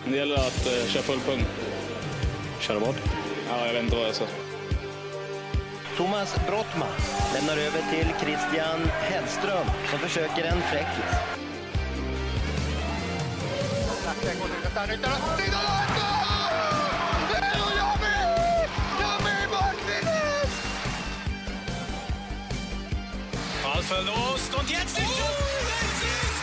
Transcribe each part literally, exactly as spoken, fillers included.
Det gäller att uh, köra full punkt. Köra vad? Ja, jag vet inte vad jag sa. Thomas Brottman lämnar över till Christian Hellström som försöker en fräckis. Ballförlust und jetzt ist oh, Larsson!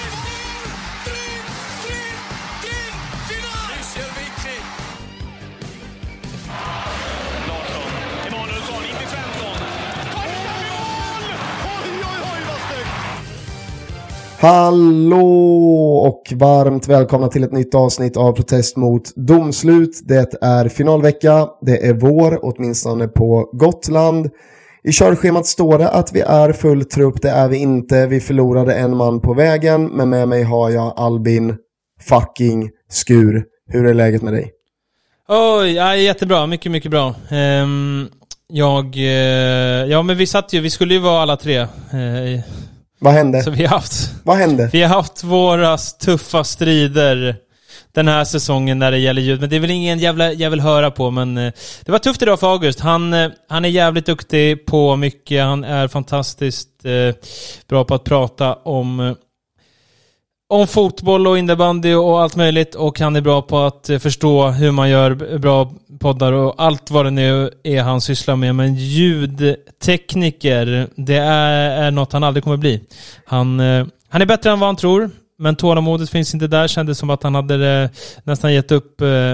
Emanuelsson in till Svensson. Första mål! Oj, oj, oj, vad snyggt! Hallå och varmt välkomna till ett nytt avsnitt av Protest mot domslut. Det är finalvecka, det är vår, åtminstone på Gotland. I körschemat står det att vi är full trupp, det är vi inte. Vi förlorade en man på vägen, men med mig har jag Albin fucking Skur. Hur är läget med dig? Oj, ja, jättebra, mycket, mycket bra. Um, jag, uh, ja men vi satt ju, vi skulle ju vara alla tre. Uh, Vad hände? Så vi har haft, Vad hände? Vi har haft våra tuffa strider den här säsongen när det gäller ljud. Men det är väl ingen jävla jag vill höra på. Men uh, det var tufft idag för August. Han, uh, han är jävligt duktig på mycket. Han är fantastiskt uh, bra på att prata om... Uh, Om fotboll och innebandy och allt möjligt. Och han är bra på att förstå hur man gör bra poddar och allt vad det nu är han sysslar med. Men ljudtekniker, det är, är något han aldrig kommer bli. Han, han är bättre än vad han tror. Men tålamodet finns inte där. Kändes som att han hade nästan gett upp, eh,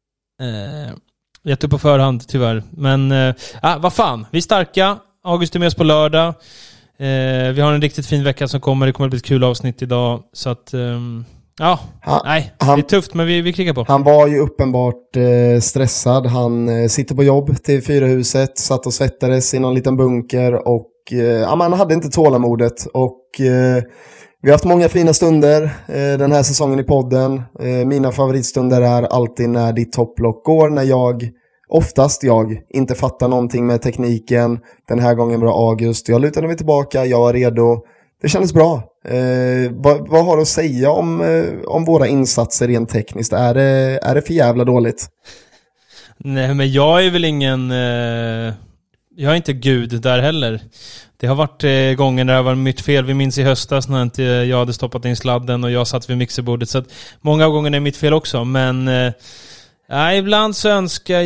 gett upp på förhand tyvärr. Men eh, vad fan, vi är starka. August är med oss på lördag. Eh, vi har en riktigt fin vecka som kommer. Det kommer att bli ett kul avsnitt idag. Så att, um, ja, han, nej, han, det är tufft men vi, vi klickar på. Han var ju uppenbart eh, stressad. Han eh, sitter på jobb till Fyrahuset, satt och svettades i någon liten bunker och eh, ja, man hade inte tålamodet. Och eh, vi har haft många fina stunder eh, den här säsongen i podden. Eh, mina favoritstunder är alltid när ditt topplock går, när jag... Oftast jag inte fattar någonting med tekniken. Den här gången var August. Jag lutade mig tillbaka, jag var redo. Det kändes bra. Eh, vad, vad har du att säga om, eh, om våra insatser rent tekniskt? Är det, är det för jävla dåligt? Nej, men jag är väl ingen... Eh, jag är inte gud där heller. Det har varit eh, gånger när det var mitt fel. Vi minns i höstas när inte jag hade stoppat in sladden och jag satt vid mixerbordet. Så att många gånger är det mitt fel också. Men... Eh, Ja, ibland så önskar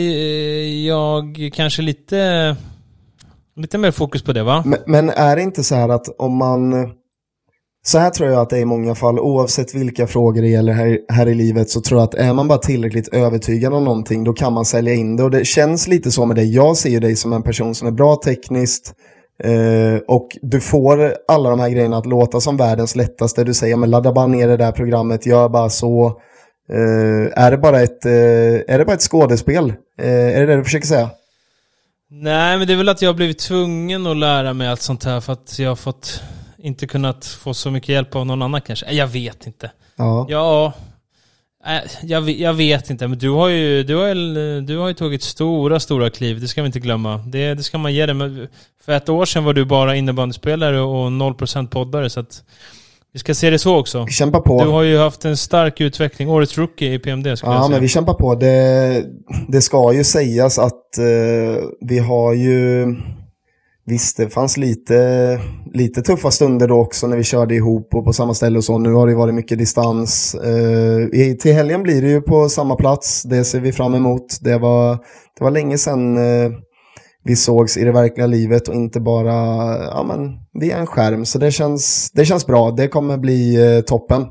jag kanske lite lite mer fokus på det, va? Men, men är det inte så här att om man... Så här tror jag att det är i många fall, oavsett vilka frågor det gäller här, här i livet, så tror jag att är man bara tillräckligt övertygad om någonting, då kan man sälja in det. Och det känns lite så med dig. Jag ser ju dig som en person som är bra tekniskt. Uh, och du får alla de här grejerna att låta som världens lättaste. Du säger, men ladda bara ner det där programmet, gör bara så... Uh, är det bara ett uh, är det bara ett skådespel? Uh, är det det du försöker säga? Nej, men det är väl att jag har blivit tvungen att lära mig allt sånt här för att jag har fått inte kunnat få så mycket hjälp av någon annan kanske. Jag vet inte. Ja. Ja. Jag, jag vet inte, men du har ju du har ju, du har ju tagit stora stora kliv. Det ska vi inte glömma. Det det ska man ge dig. Men för ett år sedan var du bara innebandyspelare och noll procent poddare, så att vi ska se det så också. Vi kämpar på. Du har ju haft en stark utveckling. Årets rookie i P M D. Ska ja, jag säga. Men vi kämpar på. Det, det ska ju sägas att uh, vi har ju... Visst, det fanns lite, lite tuffa stunder då också när vi körde ihop och på samma ställe och så. Nu har det varit mycket distans. Uh, i, till helgen blir det ju på samma plats. Det ser vi fram emot. Det var, det var länge sedan... Uh, vi sågs i det verkliga livet och inte bara ja, men, via en skärm. Så det känns, det känns bra. Det kommer bli eh, toppen.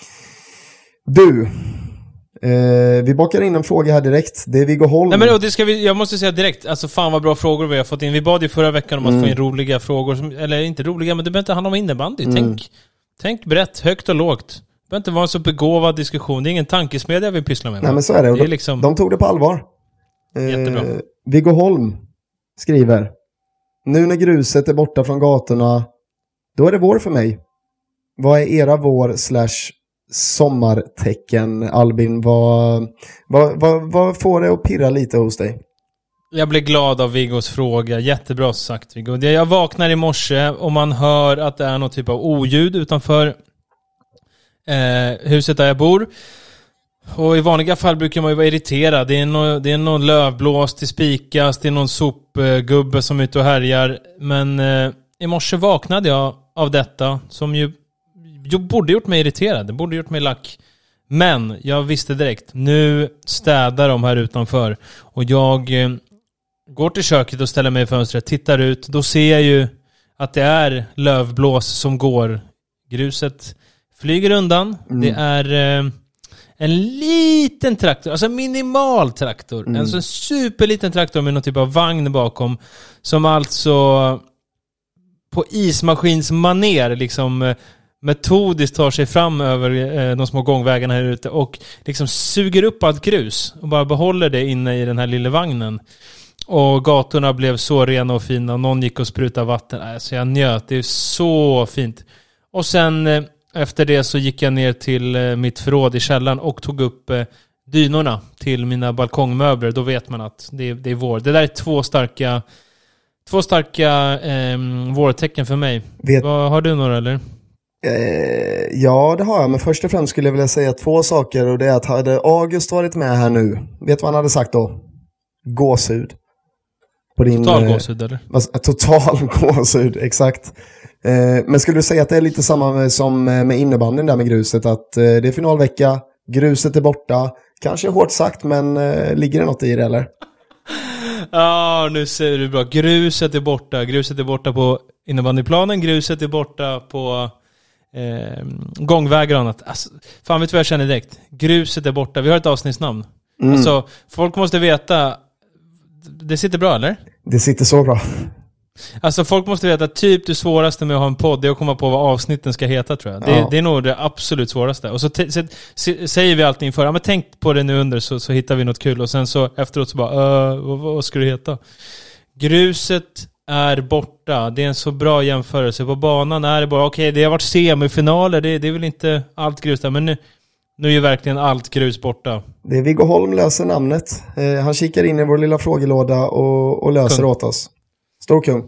Du, eh, vi bakar in en fråga här direkt. Det är Viggo Holm. Nej, men och det ska vi, jag måste säga direkt, alltså fan vad bra frågor vi har fått in. Vi bad ju förra veckan om att mm. få in roliga frågor. Som, eller inte roliga, men det behöver inte handla om innebandy. Mm. Tänk, tänk brett, högt och lågt. Det behöver inte vara en så begåvad diskussion. Det är ingen tankesmedja vi pysslar med. Nej, men så är det. det är de, liksom... de tog det på allvar. Eh, Jättebra. Viggo Holm skriver: nu när gruset är borta från gatorna, då är det vår för mig. Vad är era vår slash sommartecken, Albin? Vad, vad, vad, vad får det att pirra lite hos dig? Jag blir glad av Viggos fråga. Jättebra sagt, Viggo. Jag vaknar i morse och man hör att det är något typ av oljud utanför eh, huset där jag bor. Och i vanliga fall brukar man ju vara irriterad. Det är någon, det är någon lövblås till spikas, det är någon sopgubbe som är ute och härjar. Men eh, i morse vaknade jag av detta som ju, ju borde gjort mig irriterad. Det borde gjort mig lack. Men jag visste direkt, nu städar de här utanför. Och jag eh, går till köket och ställer mig i fönstret, tittar ut. Då ser jag ju att det är lövblås som går. Gruset flyger undan. Mm. Det är... Eh, En liten traktor, alltså en minimal traktor. Mm. Alltså en superliten traktor med någon typ av vagn bakom. Som alltså på ismaskinsmaner liksom metodiskt tar sig fram över eh, de små gångvägarna här ute. Och liksom suger upp allt grus och bara behåller det inne i den här lilla vagnen. Och gatorna blev så rena och fina. Någon gick och sprutade vatten. Alltså jag njöt, det är så fint. Och sen... Eh, Efter det så gick jag ner till eh, mitt förråd i källaren och tog upp eh, dynorna till mina balkongmöbler. Då vet man att det, det är vår. Det där är två starka två starka eh, vårtecken för mig. Vet... Vad, har du några eller? Eh, ja, det har jag. Men först och främst skulle jag vilja säga två saker. Och det är att hade August varit med här nu, vet vad han hade sagt då? Gåshud. På din, total gåshud eller? Eh, total gåshud, exakt. Eh, men skulle du säga att det är lite samma med, som med innebandyn där med gruset, att eh, det är finalvecka, gruset är borta, kanske hårt sagt, men eh, ligger det något i det eller? Ja, ah, nu ser du bra. Gruset är borta, gruset är borta på innebandyplanen, gruset är borta på eh, gångvägar och annat. Alltså, fan vet du vad jag känner direkt? Gruset är borta, vi har ett avsnittsnamn. Mm. Alltså, folk måste veta, det sitter bra eller? Det sitter så bra. Alltså folk måste veta att typ det svåraste med att ha en podd är att komma på vad avsnitten ska heta, tror jag. Det, ja. det är nog det absolut svåraste. Och så, t- så t- säger vi alltid inför, ja men tänk på det nu under så, så hittar vi något kul. Och sen så efteråt så bara, uh, vad, vad ska det heta? Gruset är borta. Det är en så bra jämförelse. På banan är det bara, okej okay, det har varit semifinaler, det, det är väl inte allt grus där, men nu, nu är ju verkligen allt grus borta. Det är Viggo Holm löser namnet. Eh, han kikar in i vår lilla frågelåda och, och löser kung. Åt oss. Stor kung.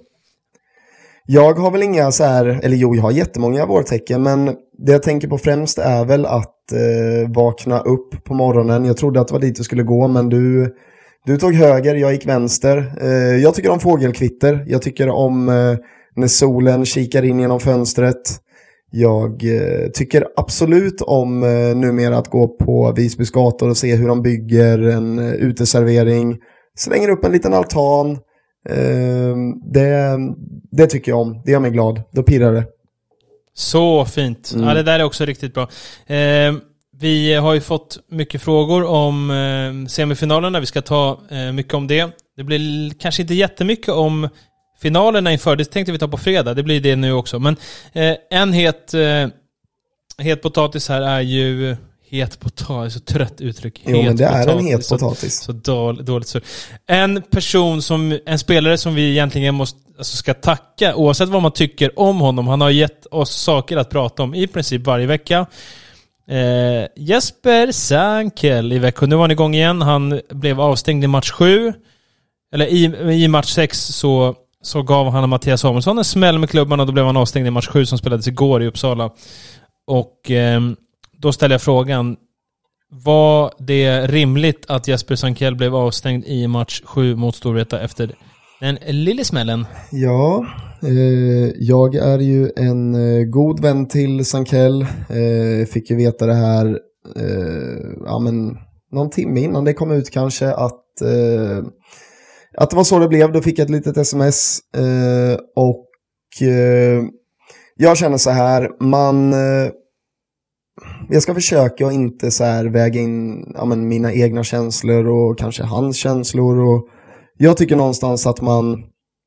Jag har väl inga så här, eller jo, jag har jättemånga vårtecken, men det jag tänker på främst är väl att eh, vakna upp på morgonen. Jag trodde att det var dit du skulle gå, men du, du tog höger, jag gick vänster. Eh, jag tycker om fågelkvitter. Jag tycker om eh, när solen kikar in genom fönstret. Jag eh, tycker absolut om eh, numera att gå på Visbys gator och se hur de bygger en eh, uteservering. Slänger upp en liten altan. Uh, det, det tycker jag om. Det gör mig glad. Då pirrar det. Så fint. Mm. Ja, det där är också riktigt bra. Uh, vi har ju fått mycket frågor om uh, semifinalerna. Vi ska ta uh, mycket om det. Det blir kanske inte jättemycket om finalerna inför. Det tänkte vi ta på fredag. Det blir det nu också. Men uh, en het, uh, het potatis här är ju... Het potatis, så trött uttryck. Jo, men det potatis, är en het potatis. Så, så dåligt, dåligt så. En person som, en spelare som vi egentligen måste, alltså ska tacka, oavsett vad man tycker om honom. Han har gett oss saker att prata om i princip varje vecka. Eh, Jesper Sankel i veckan. Nu var han igång igen. Han blev avstängd i match sju. Eller i, i match sex så, så gav han Mattias Samuelsson en smäll med klubban och då blev han avstängd i match sju som spelades igår i Uppsala. Och... Eh, Då ställer jag frågan, var det rimligt att Jesper Sankel blev avstängd i match sju mot Storvreta efter den lilla smällen? Ja, eh, jag är ju en eh, god vän till Sankel. Eh, fick ju veta det här eh, ja, men, någon timme innan det kom ut kanske att, eh, att det var så det blev. Då fick jag ett litet sms eh, och eh, jag känner så här, man... Eh, Jag ska försöka att inte så här väga in ja, men mina egna känslor och kanske hans känslor. Och jag tycker någonstans att man,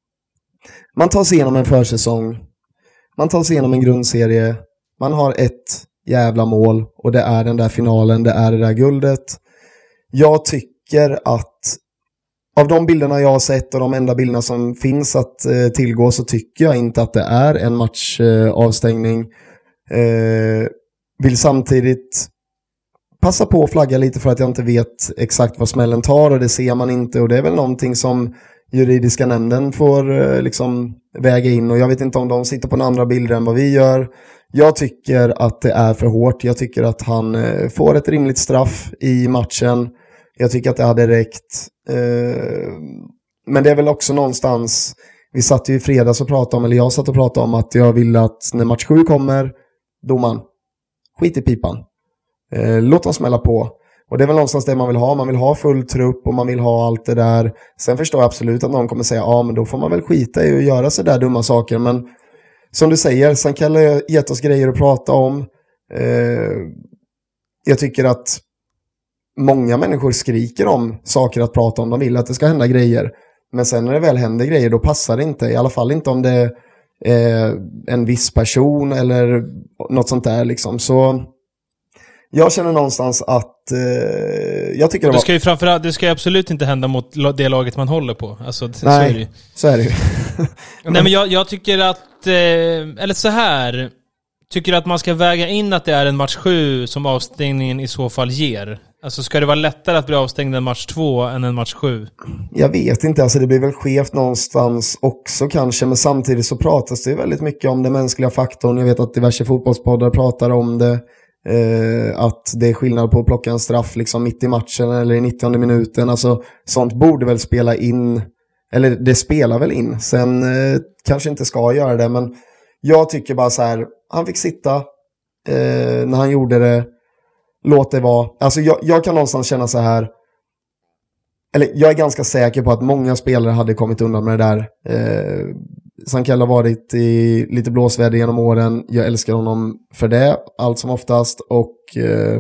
man tar sig igenom en försäsong. Man tar sig igenom en grundserie. Man har ett jävla mål och det är den där finalen, det är det där guldet. Jag tycker att av de bilderna jag har sett och de enda bilderna som finns att eh, tillgå så tycker jag inte att det är en matchavstängning. Eh, Vill samtidigt passa på att flagga lite för att jag inte vet exakt vad smällen tar och det ser man inte. Och det är väl någonting som juridiska nämnden får liksom väga in. Och jag vet inte om de sitter på några andra bilder än vad vi gör. Jag tycker att det är för hårt. Jag tycker att han eh, får ett rimligt straff i matchen. Jag tycker att det hade räckt. Eh, men det är väl också någonstans... Vi satt ju i fredags och pratade om, eller jag satt och pratade om att jag vill att när match sju kommer, domaren, skit i pipan. Eh, låt dem smälla på. Och det är väl någonstans det man vill ha. Man vill ha full trupp och man vill ha allt det där. Sen förstår jag absolut att någon kommer säga, ja men då får man väl skita i att göra så där dumma saker. Men som du säger, Sankell har gett oss grejer att prata om. Eh, jag tycker att många människor skriker om saker att prata om. De vill att det ska hända grejer. Men sen när det väl händer grejer, då passar det inte. I alla fall inte om det är en viss person eller något sånt där liksom. Så jag känner någonstans att eh, jag tycker det, det var... ska ju framförallt, det ska ju absolut inte hända mot det laget man håller på. Alltså, det, Nej, så är det ju. Så är det ju. Nej, men jag, jag tycker att, eh, eller så här, tycker att man ska väga in att det är en match sju som avstängningen i så fall ger. Alltså ska det vara lättare att bli avstängd en match två än en match sju? Jag vet inte, alltså det blir väl skevt någonstans också kanske, men samtidigt så pratas det väldigt mycket om den mänskliga faktorn. Jag vet att diverse fotbollspoddar pratar om det. Eh, att det är skillnad på att plocka en straff liksom mitt i matchen eller i nittionde minuten. Alltså sånt borde väl spela in, eller det spelar väl in. Sen eh, kanske inte ska göra det, men jag tycker bara så här, han fick sitta eh, när han gjorde det. Låt det vara. Alltså jag, jag kan någonstans känna så här, eller jag är ganska säker på att många spelare hade kommit undan med det där. Eh, Sankell har varit i lite blåsväder genom åren. Jag älskar honom för det, allt som oftast. Och eh,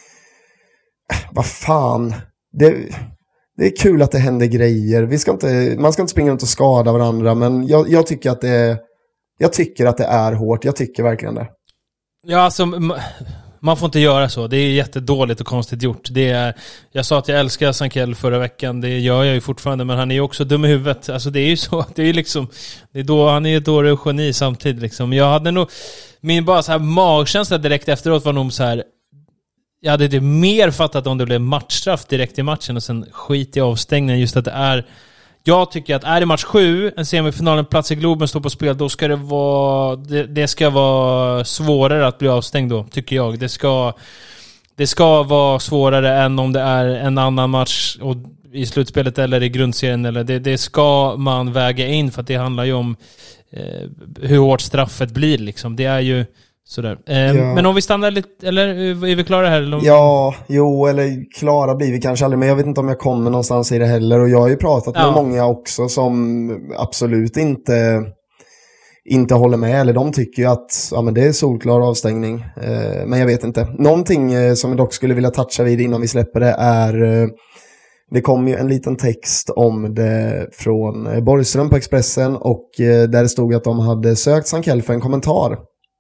vad fan, det, det är kul att det händer grejer. Vi ska inte, man ska inte springa runt och skada varandra, men jag, jag tycker att det jag tycker att det är hårt. Jag tycker verkligen det. Ja, alltså... Man får inte göra så. Det är jättedåligt och konstigt gjort. Det är, jag sa att jag älskar Sankell förra veckan. Det gör jag ju fortfarande. Men han är ju också dum i huvudet. Alltså det är ju så. Det är ju liksom... Det är då, han är ju ett dåre och geni samtidigt. Liksom. Jag hade nog... Min bara så här magkänsla direkt efteråt var nog så här... Jag hade det mer fattat om det blev matchstraff direkt i matchen. Och sen skit i avstängningen. Just att det är... Jag tycker att är det match sju, en semifinal, en plats i Globen står på spel, då ska det vara det, det ska vara svårare att bli avstängd då, tycker jag. Det ska det ska vara svårare än om det är en annan match och i slutspelet eller i grundserien, eller det, det ska man väga in, för att det handlar ju om eh, hur hårt straffet blir liksom. Det är ju sådär. Eh, ja. Men om vi stannar lite, eller är vi klara här? Eller? Ja, jo, eller klara blir vi kanske aldrig, men jag vet inte om jag kommer någonstans i det heller. Och jag har ju pratat med ja. många också som absolut inte inte håller med, eller de tycker ju att ja, men det är solklar avstängning. Eh, men jag vet inte. Någonting eh, som jag dock skulle vilja toucha vid innan vi släpper det är eh, det kom ju en liten text om det från eh, Borgström på Expressen, och eh, där det stod att de hade sökt Sankell för en kommentar.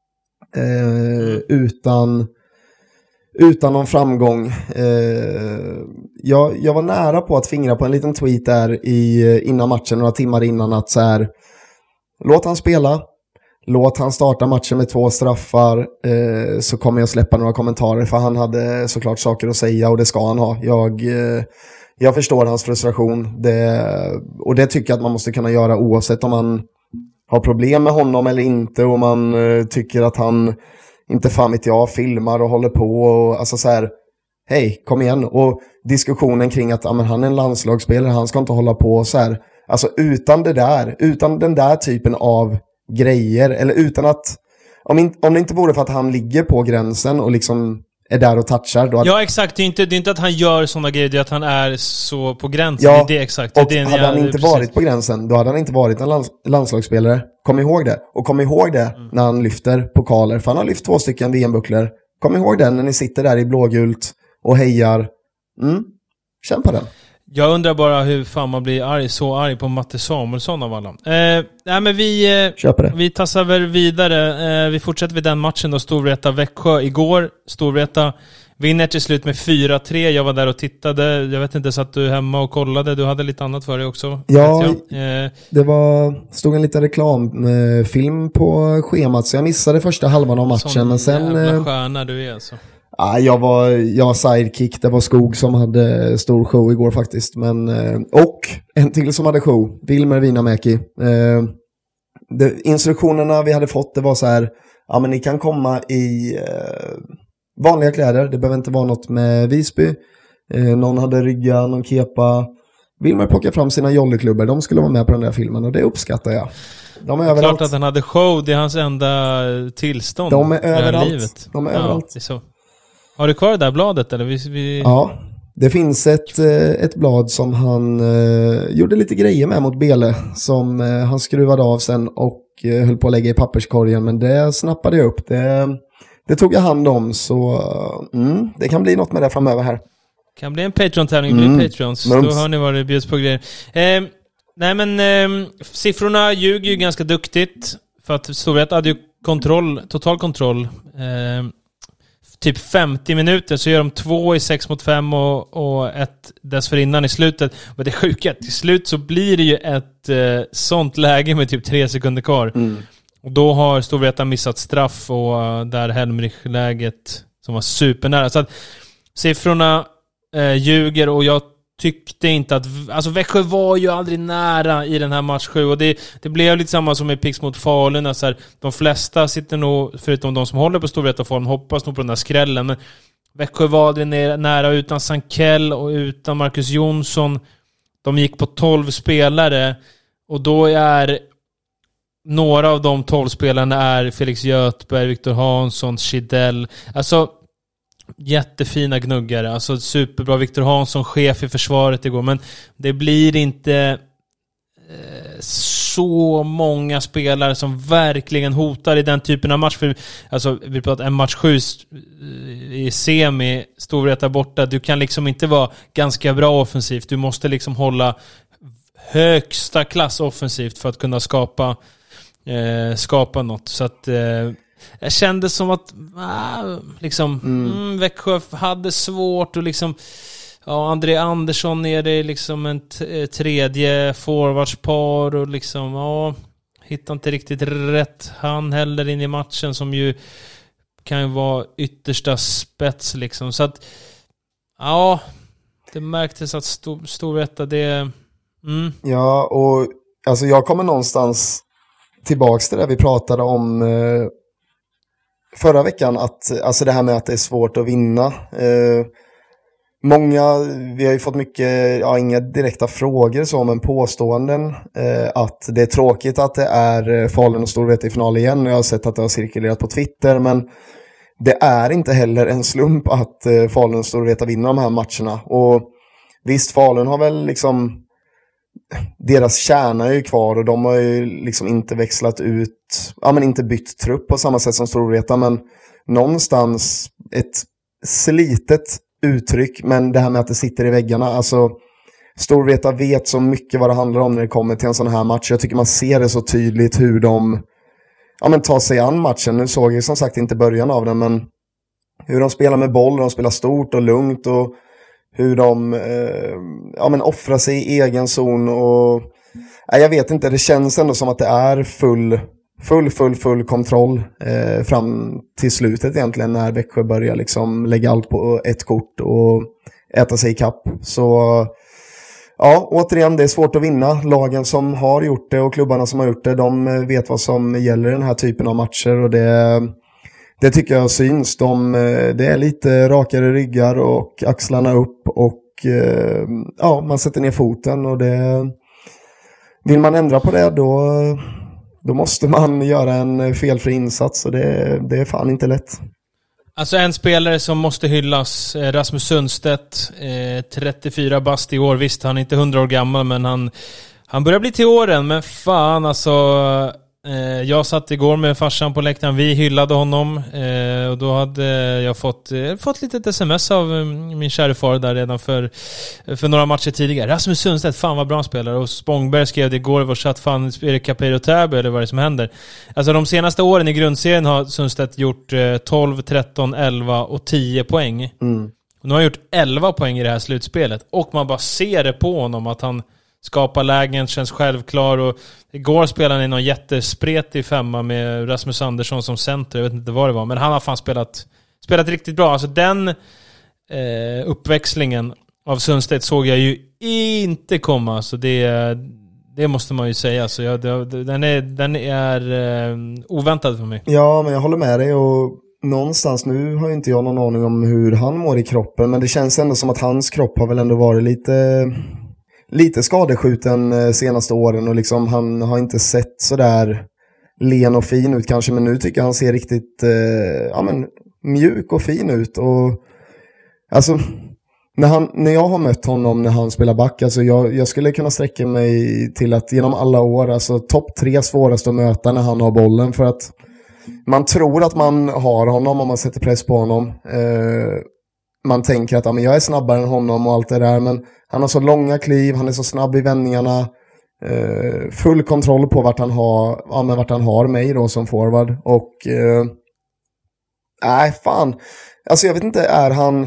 Eh, utan utan någon framgång. Eh, jag, jag var nära på att fingra på en liten tweet där i, innan matchen, några timmar innan, att så här, låt han spela, låt han starta matchen med två straffar, eh, så kommer jag släppa några kommentarer, för han hade såklart saker att säga, och det ska han ha. Jag, eh, jag förstår hans frustration, det, och det tycker jag att man måste kunna göra oavsett om man har problem med honom eller inte, och man uh, tycker att han inte fan vet jag filmar och håller på och alltså så här, hej, kom igen. Och diskussionen kring att ja, men han är en landslagsspelare, han ska inte hålla på så här, alltså utan det där, utan den där typen av grejer, eller utan att om, in, om det inte vore för att han ligger på gränsen och liksom är där och touchar då hade... Ja, exakt, det är, inte, det är inte att han gör sådana grejer, det är att han är så på gränsen. Ja, det är det exakt. Det och är det, hade ja, han inte precis. varit på gränsen, då hade han inte varit en lands, landslagsspelare. Kom ihåg det. Och kom ihåg det mm. när han lyfter pokaler, för han har lyft två stycken V M-bucklor. Kom ihåg den när ni sitter där i blågult och hejar. Mm. Känn på den. Jag undrar bara hur fan man blir arg, så arg på Matte Samuelsson av alla. Eh, nej, men vi, eh, vi tassar väl vidare. Eh, vi fortsätter vid den matchen då, Storvreta-Växjö igår. Storvreta vinner till slut med fyra tre. Jag var där och tittade. Jag vet inte, så att du hemma och kollade. Du hade lite annat för dig också. Ja, eh, det var stod en liten reklamfilm på schemat, så jag missade första halvan av matchen. Men sen... Jävla stjärna du är alltså. Ja, jag var, jag var sidekick. Det var Skog som hade stor show igår faktiskt. Men, och en till som hade show. Wilmer Vinamäki. Eh, det, instruktionerna vi hade fått, det var så här ja men ni kan komma i eh, vanliga kläder. Det behöver inte vara något med Visby. Eh, någon hade rygga, någon kepa. Vill man plocka fram sina jollyklubbor, de skulle vara med på den där filmen och det uppskattar jag. De är överallt. Klart att han hade show, det är hans enda tillstånd. De är överallt. Livet. De är ja, överallt. Det är så. Har du kvar det där bladet eller? Vi, vi... Ja, det finns ett, ett blad som han eh, gjorde lite grejer med mot Bele som eh, han skruvade av sen och eh, höll på att lägga i papperskorgen, men det snappade jag upp. Det, det tog jag hand om, så mm, det kan bli något med det framöver här. Kan bli en Patreon-tävling, mm. blir Patreons. Mums. Då hör ni vad det bjuds på grejer. Eh, nej men eh, siffrorna ljuger ju ganska duktigt för att Storvreta hade ju kontroll, total kontroll. Eh, typ femtio minuter så gör de två i sex mot fem och, och ett dessförinnan i slutet. Och det är sjukt, till slut så blir det ju ett eh, sånt läge med typ tre sekunder kvar. Mm. Och då har Storvreta missat straff och uh, där Helmrich-läget som var supernära. Så att siffrorna eh, ljuger och jag tyckte inte att... Alltså Växjö var ju aldrig nära i den här match sju och det, det blev lite samma som i Pix mot Falun. Alltså de flesta sitter nog, förutom de som håller på Storvreta form, hoppas nog på den där skrällen. Men Växjö var aldrig nära utan Sankell och utan Marcus Jonsson. De gick på tolv spelare och då är några av de tolv spelarna är Felix Göthberg, Viktor Hansson, Chidell. Alltså jättefina gnuggare, alltså superbra. Viktor Hansson, chef i försvaret igår, men det blir inte eh, så många spelare som verkligen hotar i den typen av match. För, alltså, vi pratar en match sju i semi, Storvreta borta, du kan liksom inte vara ganska bra offensivt, du måste liksom hålla högsta klass offensivt för att kunna skapa eh, skapa något, så att eh, jag kände som att äh, liksom, mm. Mm, Växjö hade svårt och liksom, ja, André Andersson är det liksom en t- tredje forwardspar och liksom, ja, hittar inte riktigt rätt han heller in i matchen som ju kan ju vara yttersta spets liksom, så att ja, det märktes att Stor- Storvreta det mm. Ja, och alltså jag kommer någonstans tillbaks till det vi pratade om eh, förra veckan, att alltså det här med att det är svårt att vinna. Eh, många, vi har ju fått mycket, ja, inga direkta frågor så, men påståenden eh, att det är tråkigt att det är Falun och Storvreta i final igen. Jag har sett att det har cirkulerat på Twitter, men det är inte heller en slump att eh, Falun och Storvreta vinner de här matcherna. Och visst, Falun har väl liksom, deras kärna är ju kvar och de har ju liksom inte växlat ut, ja men inte bytt trupp på samma sätt som Storvreta, men någonstans ett slitet uttryck, men det här med att det sitter i väggarna, alltså Storvreta vet så mycket vad det handlar om när det kommer till en sån här match. Jag tycker man ser det så tydligt hur de, ja men tar sig an matchen. Nu såg jag som sagt inte början av den, men hur de spelar med boll, de spelar stort och lugnt och hur de eh, ja, men offrar sig i egen zon och ja, jag vet inte, det känns ändå som att det är full full, full, full kontroll eh, fram till slutet egentligen, när Växjö börjar liksom lägga allt på ett kort och äta sig i kapp. Så ja, återigen, det är svårt att vinna. Lagen som har gjort det och klubbarna som har gjort det, de vet vad som gäller i den här typen av matcher och det Det tycker jag syns. De, det är lite rakare ryggar och axlarna upp och ja, man sätter ner foten och det, vill man ändra på det då, då måste man göra en felfri insats och det, det är fan inte lätt. Alltså en spelare som måste hyllas, Rasmus Sundstedt, eh, trettiofyra bast i år. Visst, han är inte hundra år gammal, men han, han börjar bli till åren. Men fan alltså... Jag satt igår med farsan på läktaren. Vi hyllade honom och då hade jag fått, fått lite sms av min kära far där redan för, för några matcher tidigare. Rasmus Sundstedt, fan vad bra han spelar. Och Spångberg skrev det igår i vår chatt, fan är det Capero Täby eller vad är det som händer? Alltså de senaste åren i grundserien har Sundstedt gjort tolv, tretton, elva och tio poäng. Mm. Och nu har han gjort elva poäng i det här slutspelet. Och man bara ser det på honom att han skapar lägen, känns självklar. Och igår spelade han i någon jättespretig femma med Rasmus Andersson som center. Jag vet inte vad det var, men han har fan spelat, spelat riktigt bra. Alltså den eh, uppväxlingen av Sundstedt såg jag ju inte komma. Så det, Det måste man ju säga. Så jag, det, den är, den är eh, oväntad för mig. Ja, men jag håller med dig och någonstans, nu har ju inte jag någon aning om hur han mår i kroppen, men det känns ändå som att hans kropp har väl ändå varit lite, lite skadeskjuten senaste åren och liksom han har inte sett så där len och fin ut kanske, men nu tycker jag han ser riktigt eh, ja, men, mjuk och fin ut och alltså när, han, när jag har mött honom när han spelar back, alltså jag, jag skulle kunna sträcka mig till att genom alla år, alltså topp tre svåraste att möta när han har bollen, för att man tror att man har honom om man sätter press på honom. Eh, man tänker att ja, men jag är snabbare än honom och allt det där, men han har så långa kliv, han är så snabb i vändningarna, eh, full kontroll på vart han har, ja, men vart han har mig då som forward och eh, nej fan, alltså jag vet inte, är han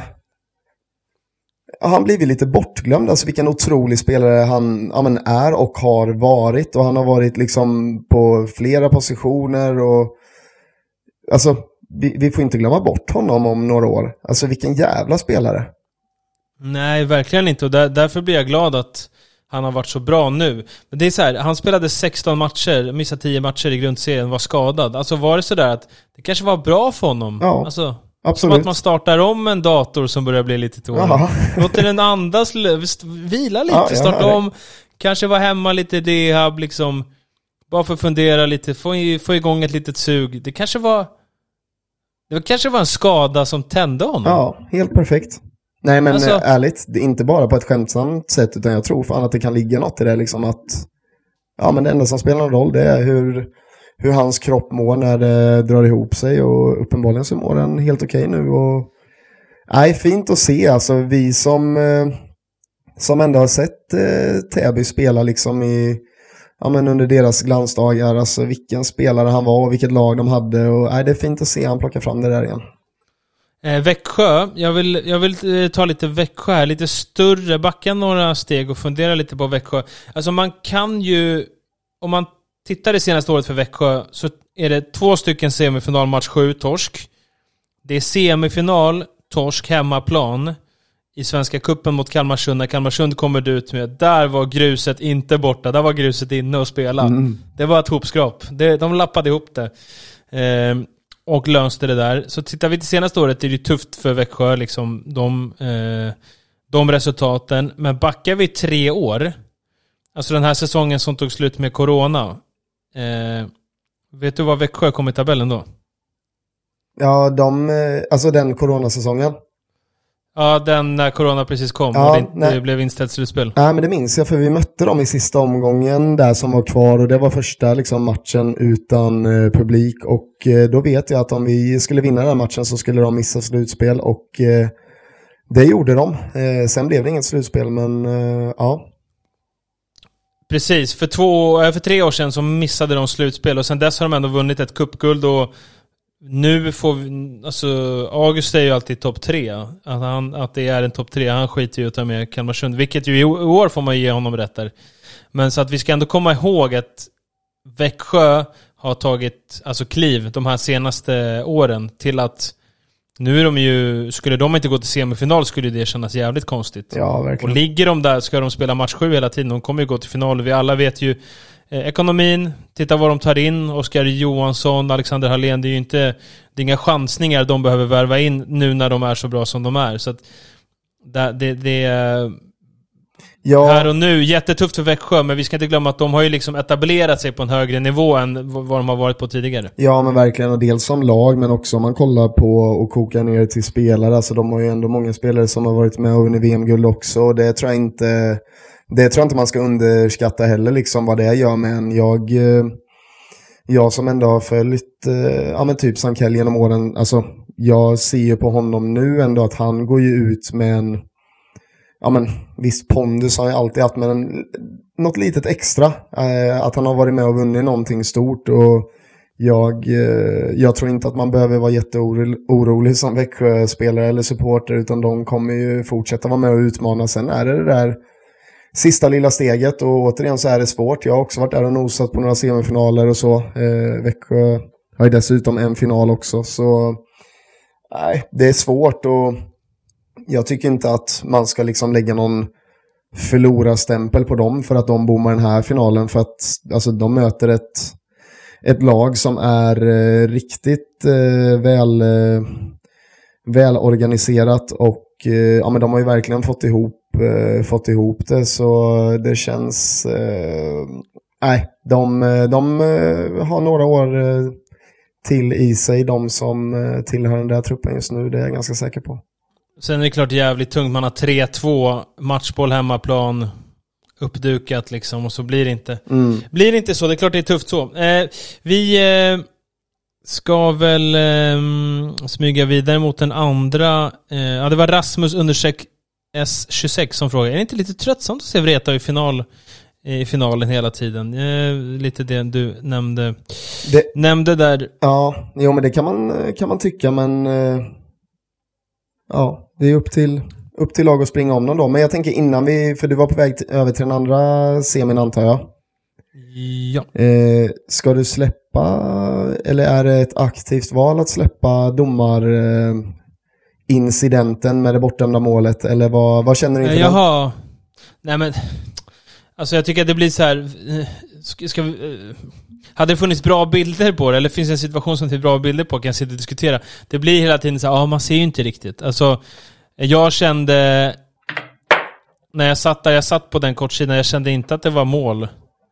han blivit lite bortglömd, alltså vilken otrolig spelare han ja, men är och har varit, och han har varit liksom på flera positioner och alltså vi, vi får inte glömma bort honom om några år, alltså vilken jävla spelare. Nej, verkligen inte, och där, därför blir jag glad att han har varit så bra nu. Men det är så här, han spelade sexton matcher, missade tio matcher i grundserien, var skadad. Alltså var det så där att det kanske var bra för honom? Ja. Alltså, absolut. som att man startar om en dator som börjar bli lite tålig. Låter den andas, vila lite, ja, starta om, kanske vara hemma lite rehab, liksom, bara för att fundera lite, få, få igång ett litet sug. Det kanske var det kanske var en skada som tände honom. Ja, helt perfekt. Nej, men alltså, ärligt, det är inte bara på ett skämtsamt sätt, utan jag tror fan att det kan ligga något i det, liksom att ja, men det enda som spelar någon roll, det är hur hur hans kropp mår när det drar ihop sig, och uppenbarligen så mår den helt okej nu och nej, fint att se, alltså vi som eh, som ändå har sett eh, Täby spela liksom i ja, men under deras glansdagar, alltså vilken spelare han var och vilket lag de hade, och nej, det är fint att se han plocka fram det där igen. Eh, Växjö, jag vill, jag vill eh, ta lite Växjö här, lite större, backa några steg och fundera lite på Växjö. Alltså man kan ju, om man tittar det senaste året för Växjö, så är det två stycken semifinalmatch, sju torsk. Det är semifinal, torsk, hemmaplan i Svenska cupen mot Kalmarsund. När Kalmarsund kommer ut med, där var gruset inte borta, där var gruset inne och spela. Mm. Det var ett hopskrap. Det, de lappade ihop det. Eh, och löste det där. Så tittar vi till senaste året är det tufft för Växjö, liksom de, eh, de resultaten. Men backar vi tre år, alltså den här säsongen som tog slut med corona, eh, vet du vad Växjö kom i tabellen då? Ja, de, alltså den coronasäsongen. Ja, den när corona precis kom, ja, och det, inte, det blev inställt slutspel. Nej, men det minns jag, för vi mötte dem i sista omgången där som var kvar, och det var första liksom, matchen utan eh, publik, och eh, då vet jag att om vi skulle vinna den matchen så skulle de missa slutspel, och eh, det gjorde de. Eh, sen blev det inget slutspel, men eh, ja. Precis, för, två, för tre år sedan så missade de slutspel, och sen dess har de ändå vunnit ett cupguld, och nu får vi, alltså August är ju alltid topp tre, att, han, att det är en topp tre, han skiter ju att ta med Kalmarsund, vilket ju i år får man ge honom rätt där. Men så att vi ska ändå komma ihåg att Växjö har tagit alltså kliv de här senaste åren till att nu är de ju, skulle de inte gå till semifinal skulle det kännas jävligt konstigt. Ja, verkligen. Och ligger de där ska de spela match sju hela tiden, de kommer ju gå till final. Vi alla vet ju eh, ekonomin, titta vad de tar in, Oskar Johansson, Alexander Hallén, det är ju inte, det är inga chansningar de behöver värva in nu när de är så bra som de är. Så att det, det, det är ja. Här och nu jättetufft för Växjö, men vi ska inte glömma att de har ju liksom etablerat sig på en högre nivå än vad de har varit på tidigare. Ja, men verkligen, och dels som lag, men också om man kollar på och kokar ner till spelare, alltså de har ju ändå många spelare som har varit med och vunnit V M-guld också, och det tror jag inte det tror jag inte man ska underskatta heller, liksom vad det gör med en. Jag, jag som ändå har följt ja, men typ Sankell genom åren, alltså jag ser ju på honom nu ändå att han går ju ut med en, ja men visst, pondus har jag alltid haft, men en, något litet extra, eh, att han har varit med och vunnit någonting stort, och jag, eh, jag tror inte att man behöver vara jätteorolig som Växjö-spelare eller supporter, utan de kommer ju fortsätta vara med och utmana. Sen är det det där sista lilla steget, och återigen så är det svårt. Jag har också varit där och nosat på några semifinaler och så. Eh, Växjö har ju dessutom en final också, så nej, det är svårt, och jag tycker inte att man ska liksom lägga någon förlorarstämpel på dem för att de bommar den här finalen, för att alltså, de möter ett, ett lag som är eh, riktigt eh, väl, eh, välorganiserat och eh, ja, men de har ju verkligen fått ihop, eh, fått ihop det, så det känns eh, nej, de, de eh, har några år eh, till i sig, de som eh, tillhör den där truppen just nu, det är jag ganska säker på. Sen är det klart jävligt tungt. Man har tre två matchboll hemmaplan uppdukat liksom, och så blir det inte. Mm. Blir det inte så. Det är klart det är tufft så. Eh, vi eh, ska väl eh, smyga vidare mot den andra. Eh, ja, det var Rasmus understreck S tjugosex som frågade. Är det inte lite tröttsamt att se Vreta i final i finalen hela tiden? Eh, lite det du nämnde. Det, nämnde där. Ja, jo, men det kan man, kan man tycka, men eh... ja, det är upp till, upp till lag att springa om dem då. Men jag tänker innan vi, för du var på väg till, över till den andra semin antar jag. Ja. Eh, ska du släppa, eller är det ett aktivt val att släppa domar eh, incidenten med det bortdömda målet? Eller vad, vad känner du inför Jaha. Den? Nej men, alltså jag tycker att det blir så här, ska, ska vi... Hade det funnits bra bilder på det, eller finns det en situation som det är bra bilder på, kan jag sitta och diskutera. Det blir hela tiden så här, ja man ser ju inte riktigt. Alltså, jag kände, när jag satt där, jag satt på den kortsidan, jag kände inte att det var mål.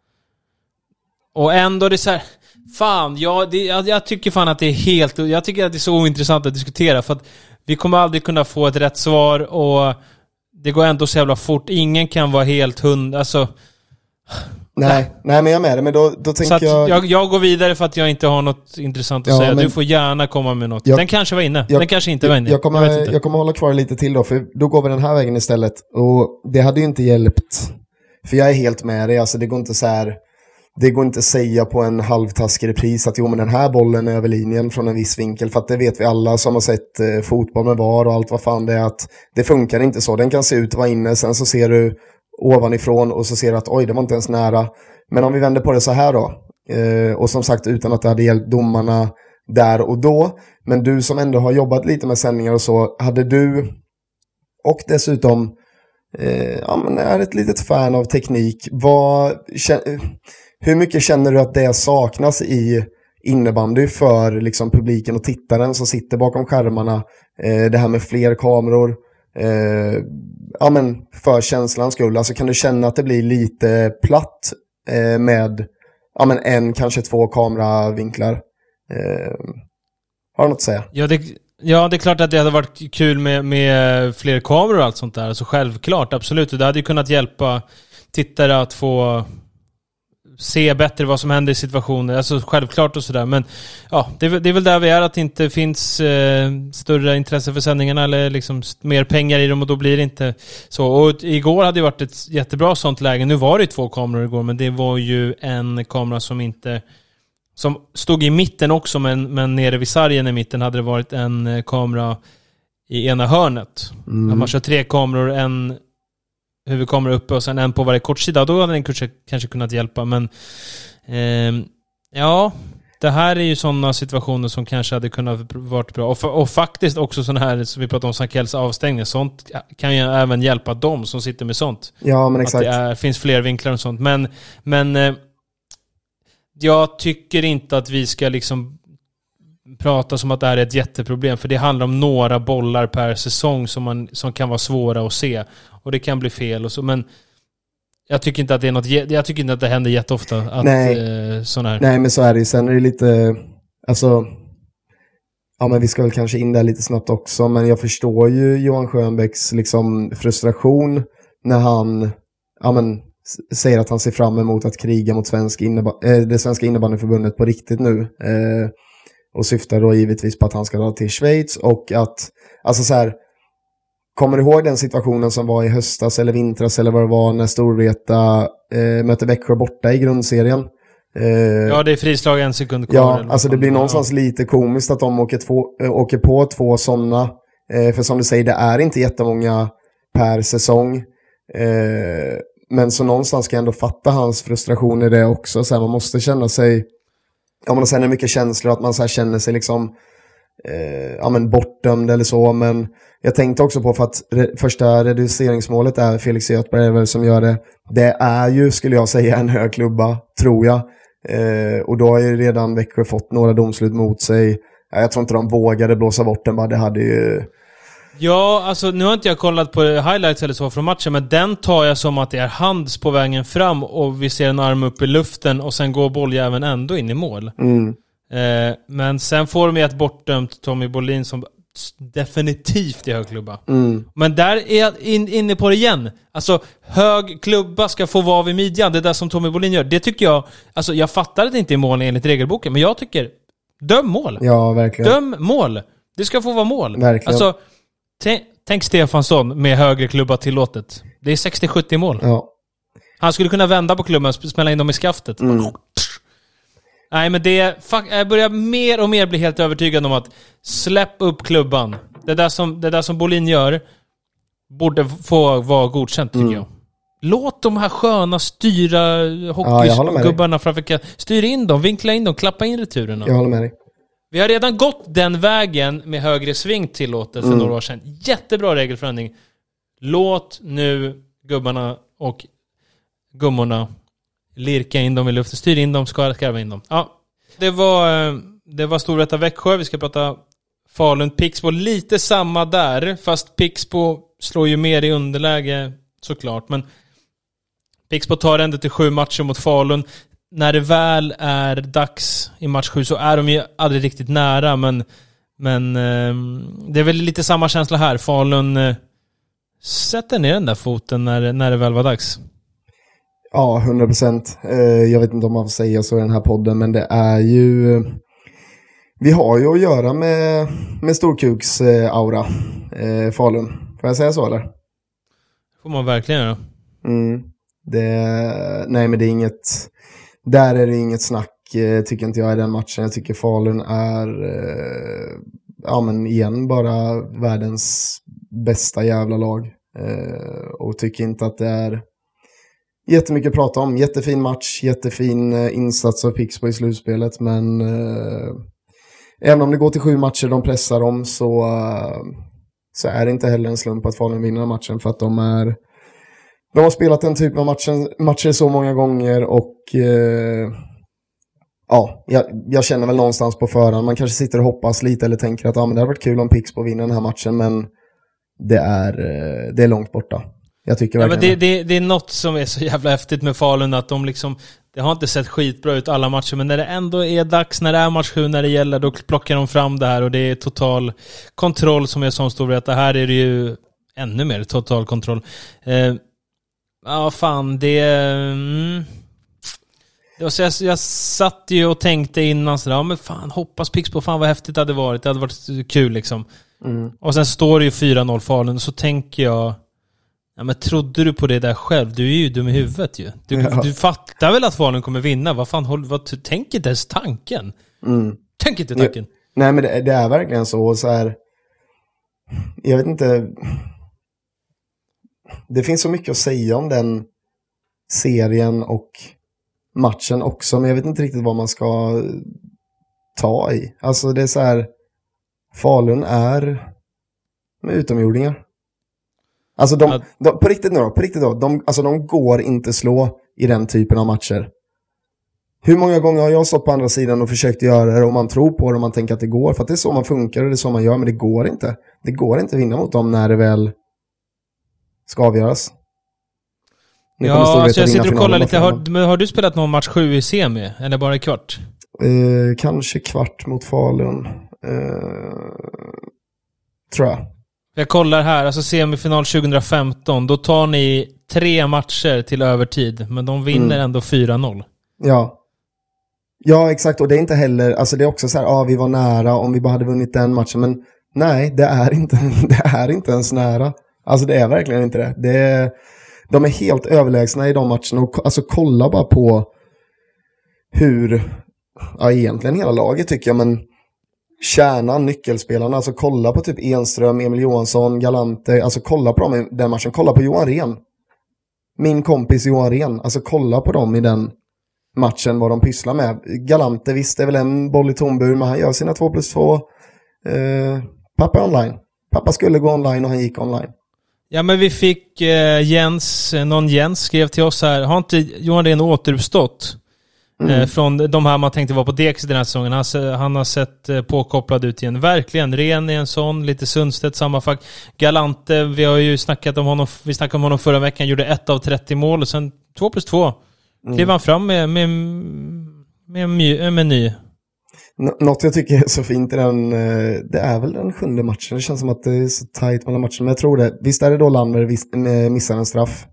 Och ändå det är så här, fan, jag, det, jag, jag tycker fan att det är helt, jag tycker att det är så ointressant att diskutera, för att vi kommer aldrig kunna få ett rätt svar, och det går ändå så jävla fort. Ingen kan vara helt hund, alltså... Nej, nej, men jag är med det. Men då, då tänker jag... jag... jag... Jag går vidare för att jag inte har något intressant att ja, säga. Men... Du får gärna komma med något. Jag... Den kanske var inne. Jag... Den kanske inte var inne. Jag kommer, jag, jag kommer hålla kvar lite till då. För då går vi den här vägen istället. Och det hade ju inte hjälpt. För jag är helt med dig. Alltså det går inte så här... Det går inte att säga på en halvtaskig repris att jo, men den här bollen är över linjen från en viss vinkel. För att det vet vi alla som har sett eh, fotboll med V A R och allt vad fan det är, att det funkar inte så. Den kan se ut att vara inne. Sen så ser du ovanifrån och så ser du att oj, det var inte ens nära. Men om vi vänder på det så här då, eh, och som sagt utan att det hade hjälpt domarna där och då, men du som ändå har jobbat lite med sändningar och så, hade du, och dessutom eh, ja, men är ett litet fan av teknik, vad, hur mycket känner du att det saknas i innebandy för liksom publiken och tittaren som sitter bakom skärmarna, eh, det här med fler kameror, eh, ja men för känslans skull, alltså kan du känna att det blir lite platt eh, med ja men en, kanske två kameravinklar? Eh, har du något att säga? Ja det, ja, det är klart att det hade varit kul med, med fler kameror och allt sånt där, så självklart, absolut, och det hade ju kunnat hjälpa tittare att få se bättre vad som händer i situationer, alltså självklart och sådär, men ja, det är, det är väl där vi är, att det inte finns eh, större intresse för sändningarna eller liksom mer pengar i dem, och då blir det inte så. Och igår hade det varit ett jättebra sånt läge. Nu var det två kameror igår, men det var ju en kamera som inte som stod i mitten också, men, men nere vid sargen i mitten hade det varit en kamera i ena hörnet. Mm. Man kör tre kameror, en huvudkamera uppe och sen en på varje kortsida. Då hade den kanske, kanske kunnat hjälpa. Men eh, ja, det här är ju sådana situationer som kanske hade kunnat varit bra. Och, och faktiskt också sådana här, som vi pratade om, Sankells avstängning. Sånt kan ju även hjälpa dem som sitter med sånt. Ja, men exakt. Att det är, finns fler vinklar och sånt. Men, men eh, jag tycker inte att vi ska liksom prata som att det här är ett jätteproblem, för det handlar om några bollar per säsong som, man, som kan vara svåra att se, och det kan bli fel och så, men jag tycker inte att det är något, jag tycker inte att det händer jätteofta att nej, eh, sån här. Nej, men så är det. Sen är det lite, alltså ja, men vi ska väl kanske in där lite snabbt också, men jag förstår ju Johan Schönbecks liksom frustration när han ja men säger att han ser fram emot att kriga mot svensk inneba- äh, det svenska innebandyförbundet på riktigt nu. Eh, och syftar då givetvis på att han ska dra till Schweiz, och att, alltså så här, kommer du ihåg den situationen som var i höstas eller vintras eller vad det var, när Storvreta eh, mötte Växjö borta i grundserien? Eh, ja, det är frislag en sekund kvar. Ja, alltså det blir någonstans ja. lite komiskt att de åker, två, äh, åker på två sådana. Eh, för som du säger, det är inte jättemånga per säsong. Eh, men så någonstans kan jag ändå fatta hans frustration i det också. Så här, man måste känna sig, ja, man har mycket känslor, att man så här känner sig liksom eh, ja, men bortdömd eller så, men jag tänkte också på för att re- första reduceringsmålet är Felix Göthberg väl som gör det. Det är ju, skulle jag säga, en hög klubba, tror jag. Eh, och då har ju redan Växjö fått några domslut mot sig. Jag tror inte de vågade blåsa bort den, bara det hade ju... Ja, alltså nu har inte jag kollat på highlights eller så från matchen, men den tar jag som att det är hands på vägen fram och vi ser en arm upp i luften och sen går bolljäveln ändå in i mål. Mm. Eh, men sen får de ju ett bortdömt Tommy Bolin som definitivt är hög klubba. Mm. Men där är jag in, inne på det igen. Alltså, hög klubba ska få vara vid midjan. Det där som Tommy Bolin gör. Det tycker jag... Alltså, jag fattar att det inte är mål enligt regelboken, men jag tycker... Döm mål. Ja, verkligen. Döm mål. Det ska få vara mål. Verkligen. Alltså, t- tänk Stefansson med högre klubba tillåtet. Det är sextio sjuttio mål. Ja. Han skulle kunna vända på klubban och smälla in dem i skaftet. Mm. Nej, men det... Fuck, jag börjar mer och mer bli helt övertygad om att släpp upp klubban. Det där som, det där som Bolin gör borde få vara godkänt, tycker mm. jag. Låt de här sköna styra hockeygubbarna ja, framför... Styr in dem, vinkla in dem, klappa in returerna. Jag håller med dig. Vi har redan gått den vägen med högre sving tillåtet för mm. några år sedan. Jättebra regelförändring. Låt nu gubbarna och gummorna lirka in dem i luften. Styr in dem, skarva in dem. Ja, det var, det var Storvreta Växjö. Vi ska prata Falun Pixbo. Lite samma där, fast Pixbo slår ju mer i underläge såklart. Men Pixbo tar ändå till sju matcher mot Falun. När det väl är dags i match sju så är de ju aldrig riktigt nära. Men, men eh, det är väl lite samma känsla här. Falun eh, sätter ner den där foten när, när det väl var dags. Ja, hundra procent. Eh, jag vet inte om man får säga så i den här podden, men det är ju... Vi har ju att göra med, med storkuks eh, aura, eh, Falun. Får jag säga så, eller? Får man verkligen göra. Mm. Det, nej, men det är inget... Där är det inget snack, eh, tycker inte jag, i den matchen. Jag tycker Falun är, eh, ja men igen, bara världens bästa jävla lag. Eh, och tycker inte att det är jättemycket att prata om. Jättefin match, jättefin eh, insats av Pixbo i slutspelet. Men eh, även om det går till sju matcher, de pressar dem, så, eh, så är det inte heller en slump att Falun vinner matchen. För att de är... De har spelat den typen av matchen, matcher så många gånger och eh, ja, jag, jag känner väl någonstans på förhand. Man kanske sitter och hoppas lite eller tänker att ah, men det har varit kul om Pixbo vinner den här matchen, men det är, eh, det är långt borta. Jag tycker ja, verkligen men det, det, det är något som är så jävla häftigt med Falun, att de liksom, det har inte sett skitbra ut alla matcher, men när det ändå är dags, när det är match sju, när det gäller, då plockar de fram det här och det är total kontroll som är sån stor att det här är det ju ännu mer total kontroll. Eh, Ja, fan, det... Mm. det var så jag, jag satt ju och tänkte innan sådär, ja men fan, hoppas Pixbo, fan vad häftigt det hade varit. Det hade varit kul liksom. Mm. Och sen står det ju fyra noll Falun, och så tänker jag, ja men trodde du på det där själv? Du är ju dum i huvudet ju. Du, ja. du fattar väl att Falun kommer vinna? Vad fan, håll, vad, tänk inte ens tanken. Mm. Tänk inte tanken. Ja, nej, men det, det är verkligen så, så här. Jag vet inte... Det finns så mycket att säga om den serien och matchen också, men jag vet inte riktigt vad man ska ta i. Alltså det är så här, Falun är med utomjordingar. Alltså de, ja. de på riktigt nu då, på riktigt då, de, alltså de går inte slå i den typen av matcher. Hur många gånger har jag stått på andra sidan och försökt göra det, och man tror på det och man tänker att det går, för att det är så man funkar och det är så man gör, men det går inte. Det går inte att vinna mot dem när det väl ska avgöras. Nu ja, alltså jag sitter och kollar lite. Har, har du spelat någon match sju i semi? Eller bara kvart? Eh, kanske kvart mot Falun. Eh, tror jag. Jag kollar här, alltså semifinal tjugo femton. Då tar ni tre matcher till övertid, men de vinner mm. ändå fyra noll. Ja. Ja, exakt. Och det är inte heller, alltså det är också så här, ja ah, vi var nära om vi bara hade vunnit den matchen. Men nej, det är inte, det är inte ens nära. Alltså det är verkligen inte det. det är, de är helt överlägsna i de matcherna. Och, alltså kolla bara på hur, ja egentligen hela laget tycker jag, men kärnan, nyckelspelarna, alltså kolla på typ Enström, Emil Johansson, Galante, alltså kolla på dem i den matchen. Kolla på Johan Ren. Min kompis Johan Ren, alltså kolla på dem i den matchen, vad de pysslar med. Galante, visst det är väl en boll i tombur, men han gör sina två plus två. Eh, pappa är online. Pappa skulle gå online och han gick online. Ja, men vi fick eh, Jens, någon Jens skrev till oss här. Har inte Johan Rehn återuppstått? Mm. Eh, från de här man tänkte var på Dex den här säsongen. Han, han har sett eh, påkopplad ut igen. Verkligen, Rehn är en sån. Lite Sundstedt, samma fack. Galante, vi har ju snackat om honom. Vi snackade om honom förra veckan. Gjorde ett av trettio mål och sen två plus två. Mm. Klev han fram med, med, med, med, med ny. N- något jag tycker är så fint i den, det är väl den sjunde matchen. Det känns som att det är så tajt mellan matchen. Men jag tror det. Visst är det då Landmer missar en straff?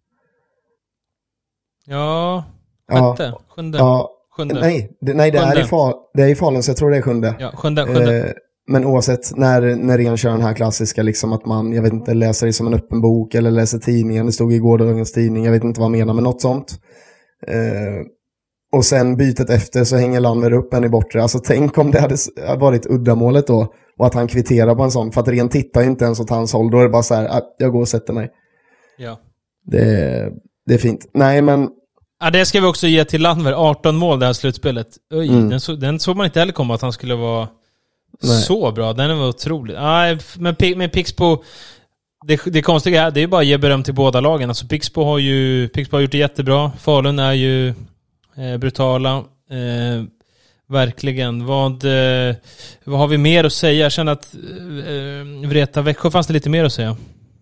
Ja, sjunde. Ja. Sjunde. Ja. Sjunde. Nej, det, nej det, är i fal, det är i Falun så jag tror det är sjunde. Ja, sjunde, sjunde. Eh, men oavsett, när, när Rehn kör den här klassiska liksom att man, jag vet inte, läser det som en öppen bok eller läser tidningen. Det stod i gårdagens tidning, jag vet inte vad jag menar med något sånt. Eh, och sen bytet efter så hänger Landmer upp en i bortre. Alltså tänk om det hade varit uddamålet då och att han kvitterar på en sån. För att Rehn tittar ju inte ens åt hans håll. Då är det bara så här, jag går och sätter mig. Ja. Det, det är fint. Nej, men... Ja, det ska vi också ge till Landmer. arton mål det här slutspelet. Oj, Mm. den, så, den såg man inte heller komma att han skulle vara Nej. så bra. Den var otrolig. Nej, men, men Pixbo... Det, det konstiga är, det är bara att ge beröm till båda lagen. Alltså Pixbo har ju Pixbo har gjort det jättebra. Falun är ju eh, brutala. Eh, verkligen. Vad, eh, vad har vi mer att säga? Jag känner att eh, Vreta Växjö fanns det lite mer att säga.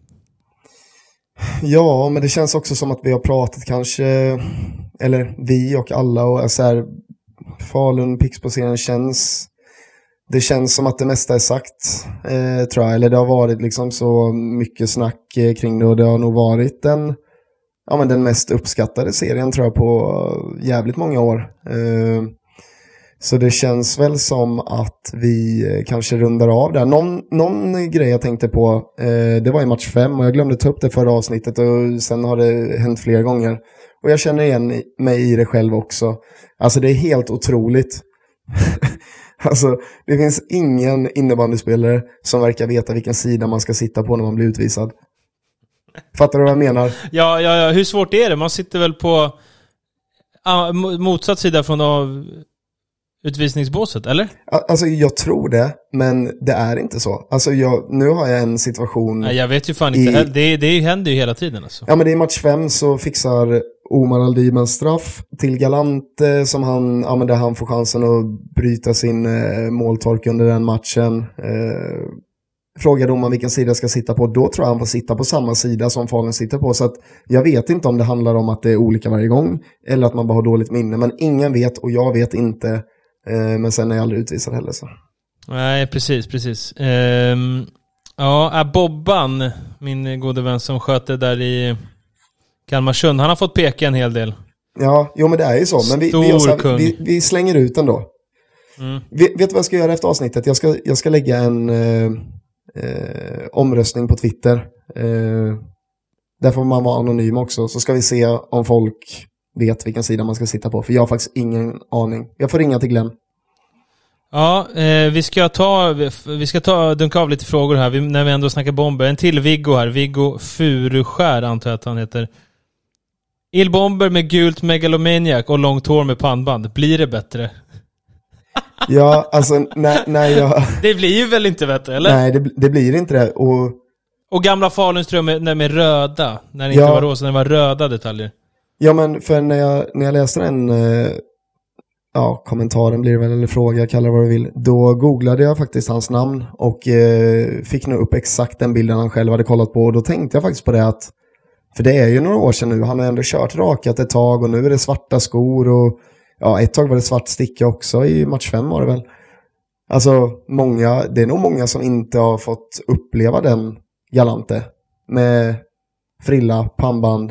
Ja, men det känns också som att vi har pratat kanske, eller vi och alla, och så här, Falun, Pixbo-serien känns, det känns som att det mesta är sagt, eh, tror jag. Eller det har varit liksom så mycket snack eh, kring det, och det har nog varit den, ja, men den mest uppskattade serien tror jag på jävligt många år. Eh, så det känns väl som att vi eh, kanske rundar av där. Någon, någon grej jag tänkte på, eh, det var i match fem och jag glömde ta upp det förra avsnittet och sen har det hänt flera gånger. Och jag känner igen mig i det själv också. Alltså det är helt otroligt. Alltså det finns ingen innebandyspelare som verkar veta vilken sida man ska sitta på när man blir utvisad. Fattar du vad jag menar? Ja, ja, ja. Hur svårt är det? Man sitter väl på ah, motsatt sida från av utvisningsbåset, eller? Alltså jag tror det, men det är inte så. Alltså jag, nu har jag en situation... Nej, jag vet ju fan inte. I, det, det händer ju hela tiden alltså. Ja, men det är i match fem så fixar Omar Aldib en straff till Galante som han, ja, men där han får chansen att bryta sin eh, måltork under den matchen. Eh, frågar domaren vilken sida jag ska sitta på. Då tror jag han får sitta på samma sida som Falun sitter på. Så att jag vet inte om det handlar om att det är olika varje gång eller att man bara har dåligt minne. Men ingen vet och jag vet inte. Men sen är jag aldrig utvisad heller så. Nej, precis, precis. Ehm, ja, Bobban, min gode vän som sköter där i Kalmarsund, han har fått peka en hel del. Ja, jo men det är ju så. Men vi, vi, här, vi, vi slänger ut den då. Mm. Vet, vet du vad jag ska göra efter avsnittet? Jag ska, jag ska lägga en eh, eh, omröstning på Twitter. Eh, där får man vara anonym också. Så ska vi se om folk vet vilken sida man ska sitta på. För jag har faktiskt ingen aning. Jag får ringa till Glenn. Ja, eh, vi ska ta vi ska ta dunka av lite frågor här vi, när vi ändå snackar bomber. En till Viggo här. Viggo Furuskär antar jag att han heter. Illbomber med gult megalomaniac och långt hår med pannband. Blir det bättre? Ja, alltså när, när jag... Det blir ju väl inte bättre, eller? Nej, det, det blir inte det. Och, och gamla Falunström med, med röda. När det inte ja. var rosa, när det var röda detaljer. Ja, men för när jag, när jag läste den eh, ja, kommentaren blir det väl, eller fråga, kalla det vad du vill. Då googlade jag faktiskt hans namn och eh, fick nu upp exakt den bilden han själv hade kollat på. Och då tänkte jag faktiskt på det att, för det är ju några år sedan nu, han har ändå kört rakat ett tag och nu är det svarta skor och ja, ett tag var det svart sticka också i match fem var det väl. Alltså många, det är nog många som inte har fått uppleva den Galante med frilla, pannband,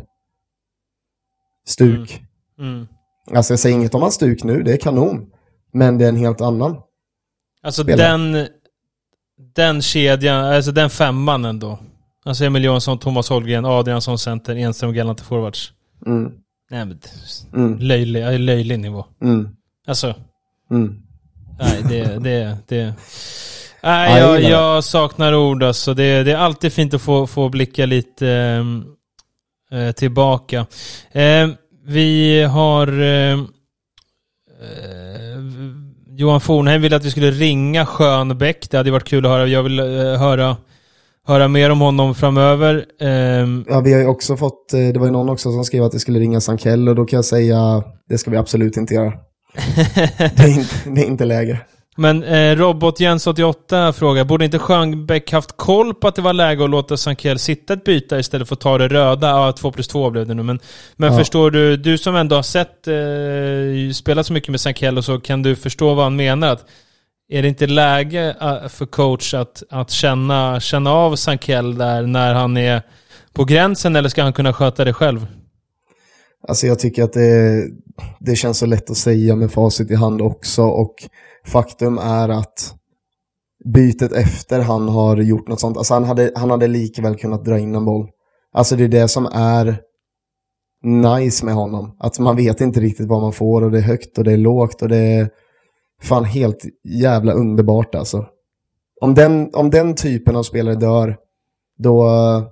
stuk. Mm. Mm. Alltså jag säger inget om hans stuk nu, det är kanon. Men det är en helt annan. Alltså spelare. den den kedjan, alltså den femman ändå. Alltså Emil Jönsson, Thomas Holgren, Adriansson center, Enström och Galante forwards. Mm. Nej men mm. löjlig, löjlig nivå. Mm. Alltså. Mm. Nej, det det det nej, jag, jag saknar ord alltså. Det, det är alltid fint att få få blicka lite eh, tillbaka. Eh, vi har eh, Johan Fornheim ville att vi skulle ringa Schönbeck. Det hade varit kul att höra. Jag vill uh, höra, höra mer om honom framöver. Um, ja, vi har ju också fått, det var ju någon också som skrev att vi skulle ringa Sankell, och då kan jag säga, det ska vi absolut inte göra. det, är inte, det är inte läge. Men eh, Robot Jens åttioåtta frågar, borde inte Schönbeck haft koll på att det var läge att låta Sankell sitta ett byta istället för att ta det röda? Ja, två plus två blev det nu. Men, men ja. Förstår du, du som ändå har sett eh, spelat så mycket med Sankell och så, kan du förstå vad han menar? Att, är det inte läge uh, för coach att, att känna, känna av Sankell där när han är på gränsen, eller ska han kunna sköta det själv? Alltså jag tycker att det, det känns så lätt att säga med facit i hand också, och faktum är att bytet efter han har gjort något sånt, alltså han hade, han hade likväl kunnat dra in en boll. Alltså det är det som är nice med honom, att man vet inte riktigt vad man får, och det är högt och det är lågt, och det är fan helt jävla underbart alltså. Om den, om den typen av spelare dör, då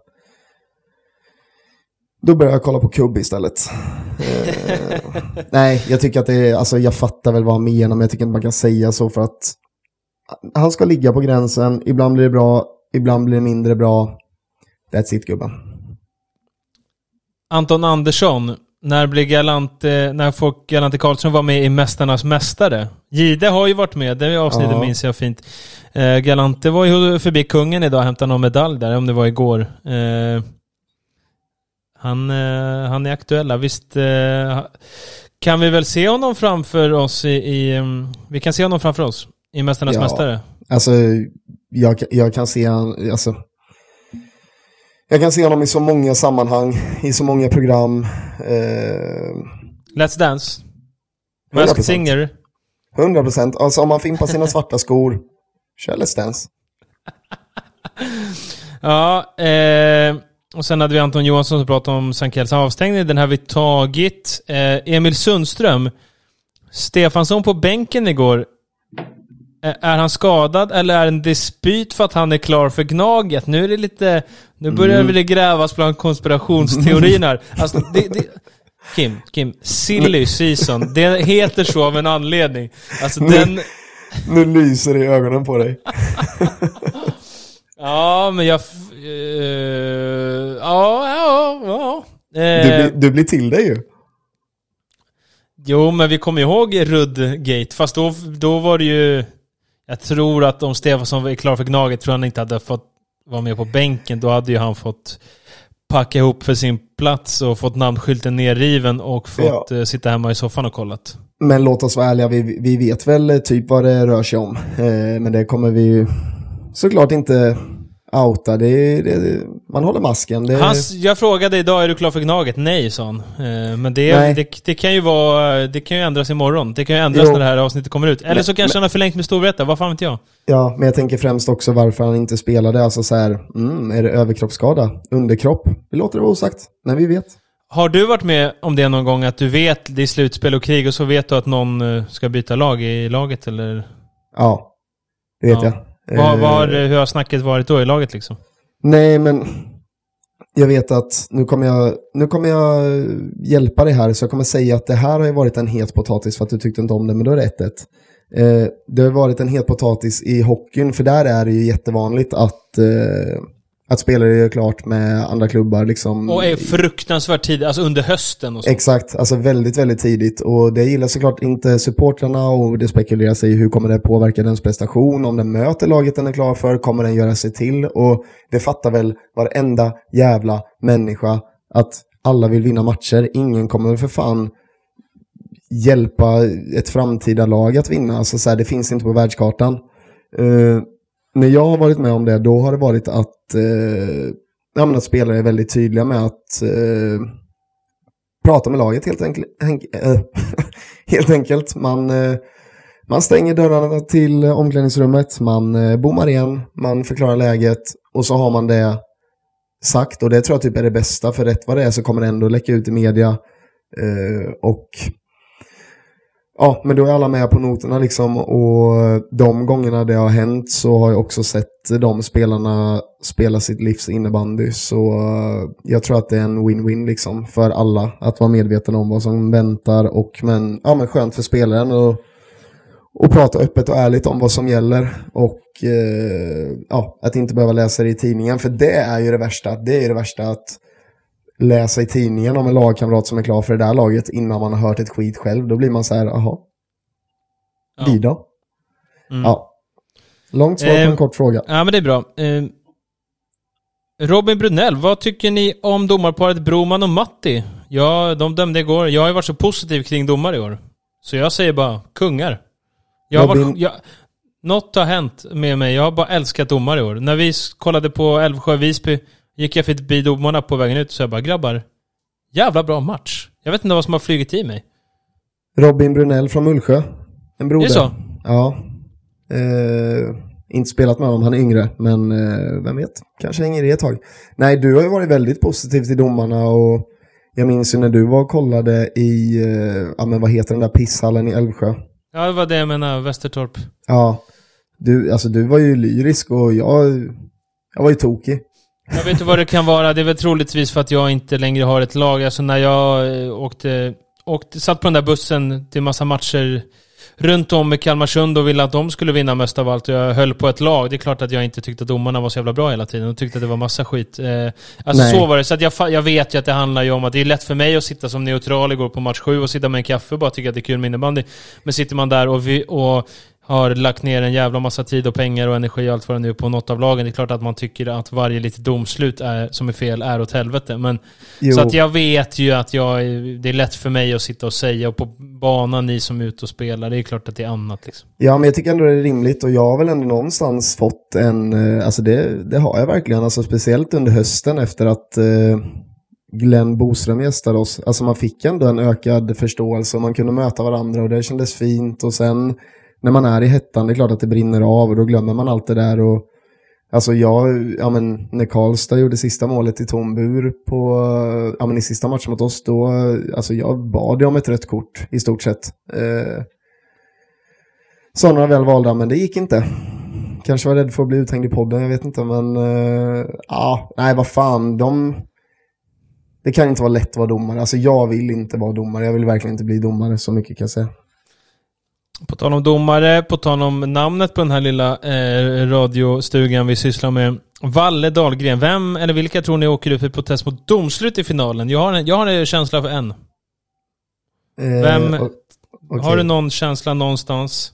då börjar jag kolla på kubb istället. eh, nej, jag tycker att det är, alltså jag fattar väl vad han menar, men jag tycker inte man kan säga så, för att han ska ligga på gränsen. Ibland blir det bra, ibland blir det mindre bra. That's it, gubben. Anton Andersson, när blir Galante, när får Galante Karlsson vara med i Mästarnas mästare? Gide har ju varit med, det avsnittet ja. minns jag fint. Eh, Galante var ju förbi kungen idag och hämtade någon medalj där, om det var igår. Eh, han, eh, han är aktuella. Visst eh, kan vi väl se honom framför oss i, i um, vi kan se honom framför oss i Mästarnas ja. mästare. Alltså jag, jag kan se han, alltså jag kan se honom i så många sammanhang, i så många program. Eh, Let's Dance. Masked Singer. hundra procent. Alltså om man fimpar sina svarta skor, kör Let's Dance. ja, eh, och sen hade vi Anton Johansson som pratade om Sankells avstängning. Den har vi tagit. Eh, Emil Sundström. Stefansson på bänken igår. Är han skadad eller är det en dispyt för att han är klar för Gnaget? Nu är det lite, nu börjar mm. det grävas bland konspirationsteorierna. Alltså, det, det, Kim, Kim, silly season. Det heter så av en anledning. Alltså nu, den... nu lyser det i ögonen på dig. ja, men jag... Uh, ja, ja, ja. Uh, du, blir, du blir till dig ju. Jo, men vi kommer ihåg Rudd-gate. Fast då, då var det ju... Jag tror att om Stefansson var klar för Gnaget, tror han inte hade fått vara med på bänken. Då hade ju han fått packa ihop för sin plats och fått namnskylten nerriven och fått ja. sitta hemma i soffan och kollat. Men låt oss vara ärliga, vi, vi vet väl typ vad det rör sig om. Eh, men det kommer vi ju såklart inte outa. Det, det, man håller masken. Det... Hans, jag frågade idag, är du klar för Gnaget? Nej, sa han. Eh, men det, det, det kan ju vara, det kan ju ändras imorgon. Det kan ju ändras jo. när det här avsnittet kommer ut. Eller men, så kanske men, han har förlängt med Storvreta, vad fan vet jag? Ja, men jag tänker främst också varför han inte spelade. Alltså så här, mm, är det överkroppsskada? Underkropp? Vi låter det vara osagt, men vi vet. Har du varit med om det någon gång att du vet det är slutspel och krig och så vet du att någon ska byta lag i laget, eller? Ja, det vet ja. jag. Vad, vad, hur har snacket varit då i laget liksom? Nej, men jag vet att nu kommer jag, nu kommer jag hjälpa dig här, så jag kommer säga att det här har ju varit en het potatis för att du tyckte inte om det, men då är det ett ett. Eh, det har varit en het potatis i hockeyn, för där är det ju jättevanligt att eh, att spelare gör klart med andra klubbar liksom. Och är fruktansvärt tidigt, alltså under hösten och så. Exakt, alltså väldigt, väldigt tidigt. Och det gillar såklart inte supportrarna, och det spekulerar sig i hur kommer det påverka dens prestation. Om den möter laget den är klar för, kommer den göra sig till. Och det fattar väl varenda jävla människa att alla vill vinna matcher. Ingen kommer väl för fan hjälpa ett framtida lag att vinna. Alltså så här, det finns inte på världskartan. Uh, När jag har varit med om det, då har det varit att, eh, ja, men att spelare är väldigt tydliga med att eh, prata med laget helt enkelt. Äh, helt enkelt. Man, eh, man stänger dörrarna till omklädningsrummet, man eh, bommar igen, man förklarar läget, och så har man det sagt. Och det tror jag typ är det bästa, för rätt vad det är så kommer det ändå läcka ut i media. Eh, och... Ja, men då är alla med på noterna liksom, och de gångerna det har hänt så har jag också sett de spelarna spela sitt livs innebandy, så jag tror att det är en win-win liksom för alla att vara medveten om vad som väntar, och men, ja, men skönt för spelaren och, och prata öppet och ärligt om vad som gäller. Och eh, ja, att inte behöva läsa det i tidningen. För det är ju det värsta. Det är ju det värsta att läsa i tidningen om en lagkamrat som är klar för det där laget innan man har hört ett skit själv. Då blir man så här, jaha. Ja. Vi då? Mm. Ja. Långt svar på en eh, kort fråga. Ja, men det är bra. Eh, Robin Brunell, vad tycker ni om domarparet Broman och Matti? Ja, de dömde igår. Jag har ju varit så positiv kring domar i år. Så jag säger bara, kungar. Jag har varit, jag, något har hänt med mig. Jag har bara älskat domar i år. När vi kollade på Älvsjö-Visby gick jag förbi domarna på vägen ut. Så jag bara, grabbar, jävla bra match. Jag vet inte vad som har flugit i mig. Robin Brunell från Mullsjö. En broder. Är det så? Ja. Eh, inte spelat med honom, han är yngre. Men eh, vem vet, kanske hänger det ett tag. Nej, du har ju varit väldigt positiv till domarna. Och jag minns ju när du var och kollade i, eh, ja men vad heter den där pisshallen i Älvsjö? Ja, det var det jag menar, Västertorp. Ja, du, alltså du var ju lyrisk och jag, jag var ju tokig. Jag vet inte vad det kan vara. Det är väl troligtvis för att jag inte längre har ett lag. Alltså när jag åkte, åkte satt på den där bussen till massa matcher runt om i Kalmarsund och ville att de skulle vinna mest av allt. Och jag höll på ett lag. Det är klart att jag inte tyckte att domarna var så jävla bra hela tiden. Och tyckte att det var massa skit. Eh, alltså Nej. så var det. Så att jag, jag vet ju att det handlar ju om att det är lätt för mig att sitta som neutral igår på match sju och sitta med en kaffe och bara tycka att det är kul med innebandy. Men sitter man där och, vi, och har lagt ner en jävla massa tid och pengar och energi och allt vad det nu är på något av lagen. Det är klart att man tycker att varje litet domslut är, som är fel är åt helvete. Men, så att jag vet ju att jag, det är lätt för mig att sitta och säga. Och på banan, ni som är ute och spelar, det är klart att det är annat. Liksom. Ja, men jag tycker ändå det är rimligt. Och jag har väl ändå någonstans fått en... Alltså det, det har jag verkligen. Alltså speciellt under hösten efter att eh, Glenn Boström gästade oss. Alltså man fick ändå en ökad förståelse och man kunde möta varandra och det kändes fint. Och sen... När man är i hettan, det är klart att det brinner av och då glömmer man allt det där. Och, alltså jag, ja men när Karlstad gjorde sista målet i Tombur på, ja men i sista matchen mot oss, då, alltså jag bad om ett rött kort i stort sett. Eh, sådana väl valda, men det gick inte. Kanske var rädd för att bli uthängd i podden, jag vet inte, men eh, ja, nej vad fan, de, det kan inte vara lätt att vara domare. Alltså jag vill inte vara domare, jag vill verkligen inte bli domare, så mycket kan jag säga. På tal om domare, på tal om namnet på den här lilla eh, radiostugan vi sysslar med. Valle Dahlgren. Vem eller vilka tror ni åker ut för protest mot domslut i finalen? Jag har en, jag har en känsla för en. Eh, Vem? Okay. Har du någon känsla någonstans?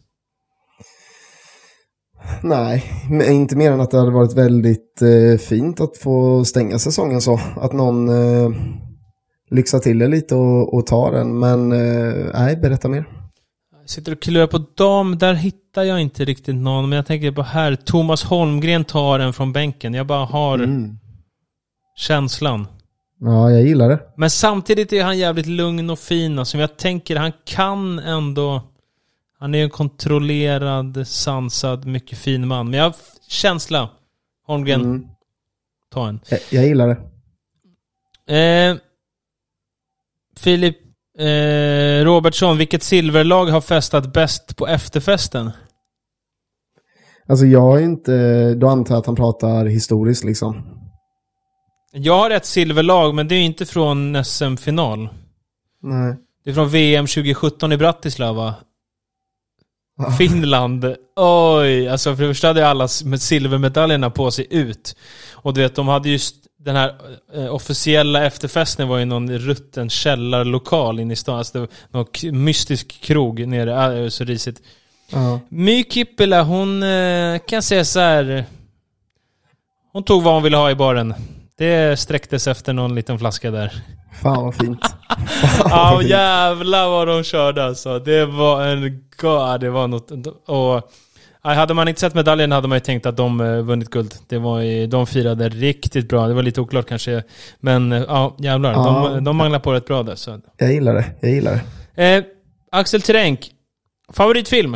Nej, inte mer än att det hade varit väldigt eh, fint att få stänga säsongen så. Att någon eh, lyxar till det lite och, och tar den. Men eh, nej, berätta mer. Sitter och klurar på dam, där hittar jag inte riktigt någon. Men jag tänker på här, Thomas Holmgren tar en från bänken. Jag bara har mm. känslan. Ja, jag gillar det. Men samtidigt är han jävligt lugn och fin. Alltså, jag tänker, han kan ändå... Han är en kontrollerad, sansad, mycket fin man. Men jag har känsla. Holmgren, mm. ta en. Jag, jag gillar det. Eh, Filip Eh, Robertsson, vilket silverlag har festat bäst på efterfesten? Alltså jag är inte, då antar jag att han pratar historiskt liksom. Jag har ett silverlag, men det är inte från S M-final. Nej. Det är från V M tjugo sjutton i Bratislava. Ah. Finland. Oj, alltså för det första hade alla med silvermedaljerna på sig ut. Och du vet, de hade just den här eh, officiella efterfesten var ju någon rutten källarlokal inne i stan. Alltså det var någon mystisk krog nere, äh, så risigt. Uh-huh. My Kippela, hon eh, kan säga så här. Hon tog vad hon ville ha i baren. Det sträcktes efter någon liten flaska där. Fan vad fint. Ja, oh, jävlar vad de körde alltså. Det var en god, det var något. Och hade man inte sett medaljen hade man ju tänkt att de uh, vunnit guld. Det var, de firade riktigt bra. Det var lite oklart kanske. Men uh, ja, jävlar. Ja, de, de manglar på rätt bra där. Så. Jag gillar det, jag gillar det. Eh, Axel Teränk. Favoritfilm?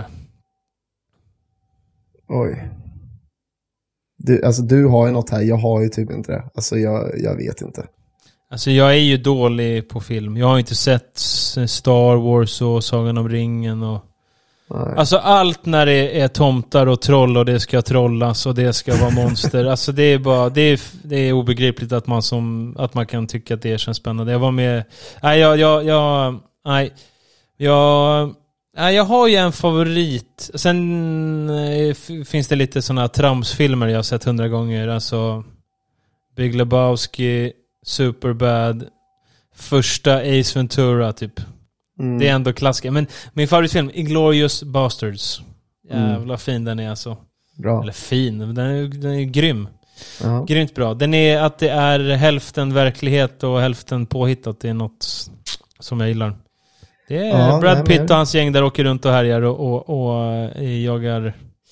Oj. Du, alltså du har ju något här. Jag har ju typ inte det. Alltså jag, jag vet inte. Alltså jag är ju dålig på film. Jag har inte sett Star Wars och Sagan om ringen och... Nej. Alltså allt när det är tomtar och troll och det ska trollas och det ska vara monster. Alltså det är bara det är, det är obegripligt att man som att man kan tycka att det känns spännande. Jag var med nej jag jag jag nej jag Ja, jag har ju en favorit. Sen eh, f- finns det lite såna tramsfilmer jag har sett hundra gånger. Alltså Big Lebowski, Superbad, första Ace Ventura typ. Mm. Det är ändå klassiker. Men min favoritfilm, Inglourious Basterds. Jävla mm. fin den är alltså. Bra. Eller fin, den är, den är grym. Uh-huh. Grymt bra. Den är att det är hälften verklighet och hälften påhittat. Det är något som jag gillar. Det är ja, Brad nej, Pitt nej. och hans gäng där åker runt och härjar och, och, och jagar,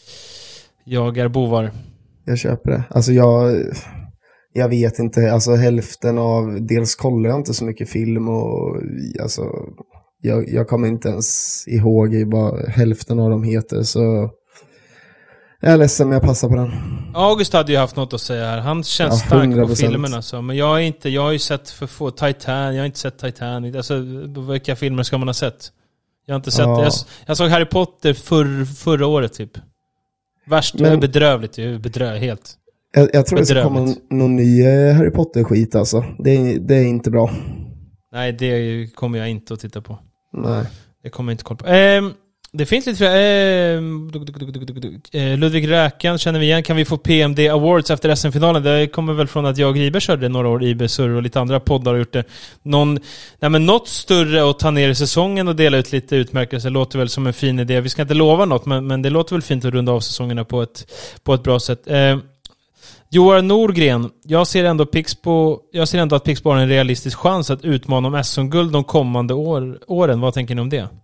jagar bovar. Jag köper det. Alltså jag, jag vet inte. Alltså hälften av... Dels kollar jag inte så mycket film och alltså... Jag, jag kommer inte ens ihåg i bara hälften av dem heter, så jag är ledsen men jag passar på den. August hade ju haft något att säga här. Han känns ja, stark på filmerna så. Men jag är inte, jag har ju sett för få Titan, jag har inte sett Titanic. Alltså vilka filmer ska man ha sett? Jag har inte sett ja. jag, jag såg Harry Potter för, förra året typ. Värst, men, bedrövligt, bedrövligt helt. Jag, jag tror bedrövligt. Det ska komma någon ny Harry Potter-skit alltså. Det, det är inte bra. Nej, det kommer jag inte att titta på. Nej. Det kommer jag inte kolla på. Eh, det finns lite fler. Eh, Ludvig Räkan känner vi igen. Kan vi få P M D Awards efter S M-finalen? Det kommer väl från att jag och Iber körde några år. Iber, Surr och lite andra poddar har gjort det. Någon, nej men något större att ta ner i säsongen och dela ut lite utmärkelser låter väl som en fin idé. Vi ska inte lova något, men, men det låter väl fint att runda av säsongerna på ett, på ett bra sätt. Eh, Johan Norgren, jag ser ändå Pixbo, jag ser ändå att Pixbo har en realistisk chans att utmana om S M-guld de kommande år, åren. Vad tänker ni om det?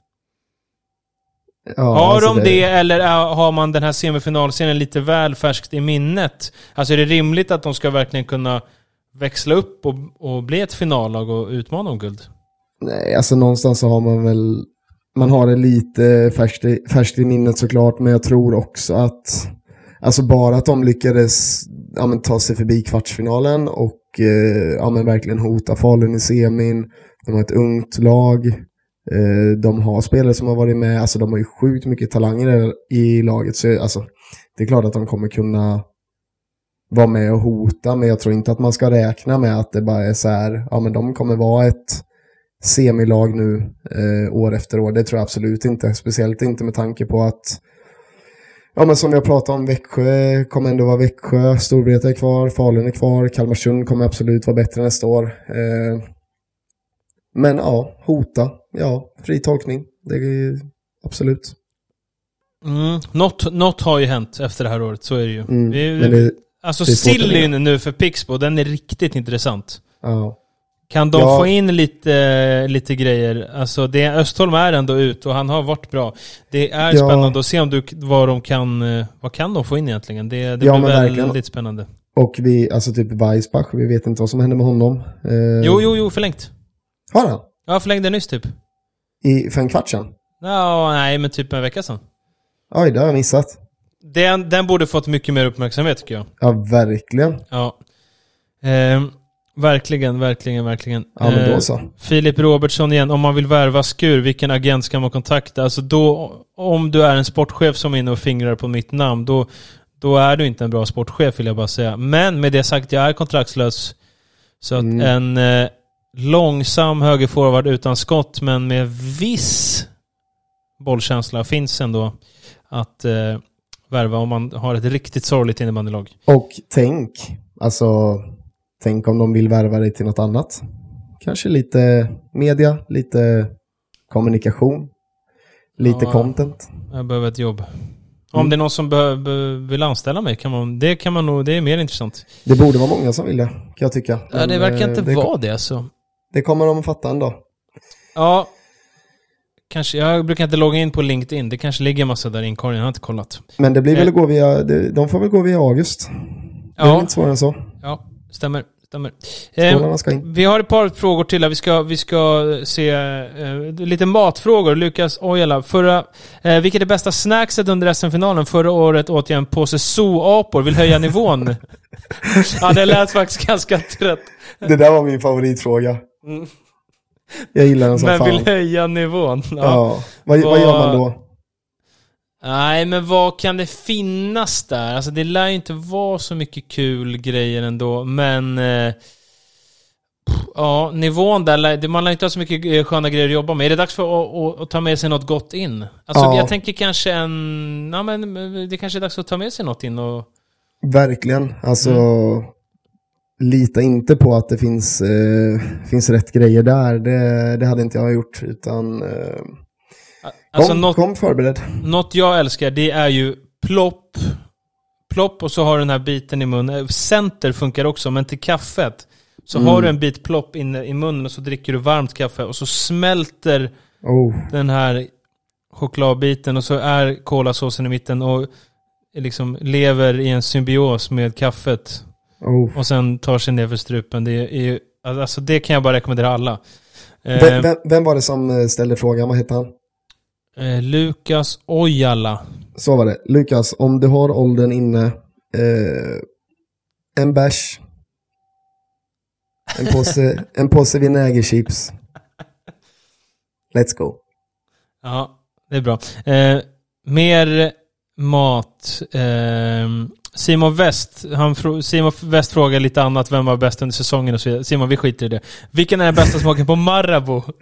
Ja, har alltså de det, det eller har man den här semifinalserien lite väl färskt i minnet? Alltså är det rimligt att de ska verkligen kunna växla upp och, och bli ett finallag och utmana om guld? Nej, alltså någonstans så har man väl, man har det lite färskt i, färskt i minnet såklart, men jag tror också att alltså bara att de lyckades ja, men, ta sig förbi kvartsfinalen och eh, ja, men, verkligen hota Falun i semin. De har ett ungt lag. Eh, de har spelare som har varit med. Alltså de har ju sjukt mycket talanger i laget. Så alltså, det är klart att de kommer kunna vara med och hota. Men jag tror inte att man ska räkna med att det bara är så här. Ja, men de kommer vara ett semilag nu eh, år efter år. Det tror jag absolut inte. Speciellt inte med tanke på att ja, men som jag pratade om, Växjö kommer ändå vara Växjö, Storvreta är kvar, Falun är kvar, Kalmarsund kommer absolut vara bättre nästa år. Eh, men ja, hota, ja, fri tolkning, det är absolut. Mm, något, något har ju hänt efter det här året, så är det ju. Mm, det, men det, alltså Sillyn nu för Pixbo, den är riktigt intressant. Ja. Kan de ja. få in lite, lite grejer? Alltså det, Östholm är ändå ut och han har varit bra. Det är ja. spännande att se om du, vad de kan vad kan de få in egentligen. Det, det ja, blir väldigt verkligen. spännande. Och vi, alltså typ Weissbach, vi vet inte vad som händer med honom. Eh, jo, jo, jo, förlängt. Har han? Ja, förlängde nyss typ. I, för en kvart sedan? Ja, nej, men typ en vecka sedan. Oj, det har jag missat. Den, den borde fått mycket mer uppmärksamhet tycker jag. Ja, verkligen. Ja. Ehm. Verkligen, verkligen, verkligen. Ja, men då så. Eh, Filip Robertsson igen. Om man vill värva Skur, vilken agent ska man kontakta? Alltså då, om du är en sportchef som är inne och fingrar på mitt namn, då, då är du inte en bra sportchef, vill jag bara säga. Men med det sagt, jag är kontraktslös. Så att mm. en eh, långsam högerforward utan skott, men med viss bollkänsla finns ändå att eh, värva om man har ett riktigt sorgligt innebandylag. Och tänk, alltså... Tänk om de vill värva dig till något annat. Kanske lite media, lite kommunikation, lite ja, content. Jag behöver ett jobb. Om mm. det är någon som be- be- vill anställa mig, kan man, det kan man nog, det är mer intressant. Det borde vara många som vill det, kan jag tycka. Ja, det verkar inte det vara kom, det alltså. Det kommer de att fatta ändå. Ja, kanske. Jag brukar inte logga in på LinkedIn. Det kanske ligger en massa där i inkorgen, jag har inte kollat. Men det blir väl att gå via, de får väl gå via August. Det är ja. inte svårare än så. Ja. Stämmer, stämmer. Eh, vi har ett par frågor till här. Vi ska, vi ska se eh, lite matfrågor. Lukas Ojala. Förra, eh, vilket är det bästa snackset under S M-finalen? Förra året åt jag en påse zoo-apor. Vill höja nivån. Ja, det lät faktiskt ganska trött. Det där var min favoritfråga. Mm. Jag gillar den som Men fan. vill höja nivån. Ja. ja. Vad, vad gör man då? Nej, men vad kan det finnas där? Alltså det lär ju inte vara så mycket kul grejer ändå. Men eh, ja, nivån där, man lär inte ha så mycket sköna grejer att jobba med. Är det dags för att, att, att ta med sig något gott in? Alltså ja. jag tänker kanske en, ja men det kanske är dags att ta med sig något in och... Verkligen, alltså mm. lita inte på att det finns, eh, finns rätt grejer där. Det, det hade inte jag gjort, utan eh, alltså kom, något, kom förberedd. Något jag älskar, det är ju plopp, plopp och så har du den här biten i munnen. Center funkar också, men till kaffet så mm. har du en bit plopp inne i munnen och så dricker du varmt kaffe och så smälter oh. den här chokladbiten och så är kolasåsen i mitten och liksom lever i en symbios med kaffet. Oh. Och sen tar sig ner för strupen. Det är ju, alltså det kan jag bara rekommendera alla. Vem, eh, vem, vem var det som ställde frågan? Vad heter han? eh, Lukas Ojala. Så var det. Lukas, om du har åldern inne, eh, en bärs, en påse, en påse vinägerchips. Let's go. Ja, det är bra. Eh, mer mat. Eh, Simon West, han fr- Simon West frågar lite annat, vem var bäst under säsongen och så vidare. Simon, vi skiter i det. Vilken är den bästa smaken på Marabou? Okej,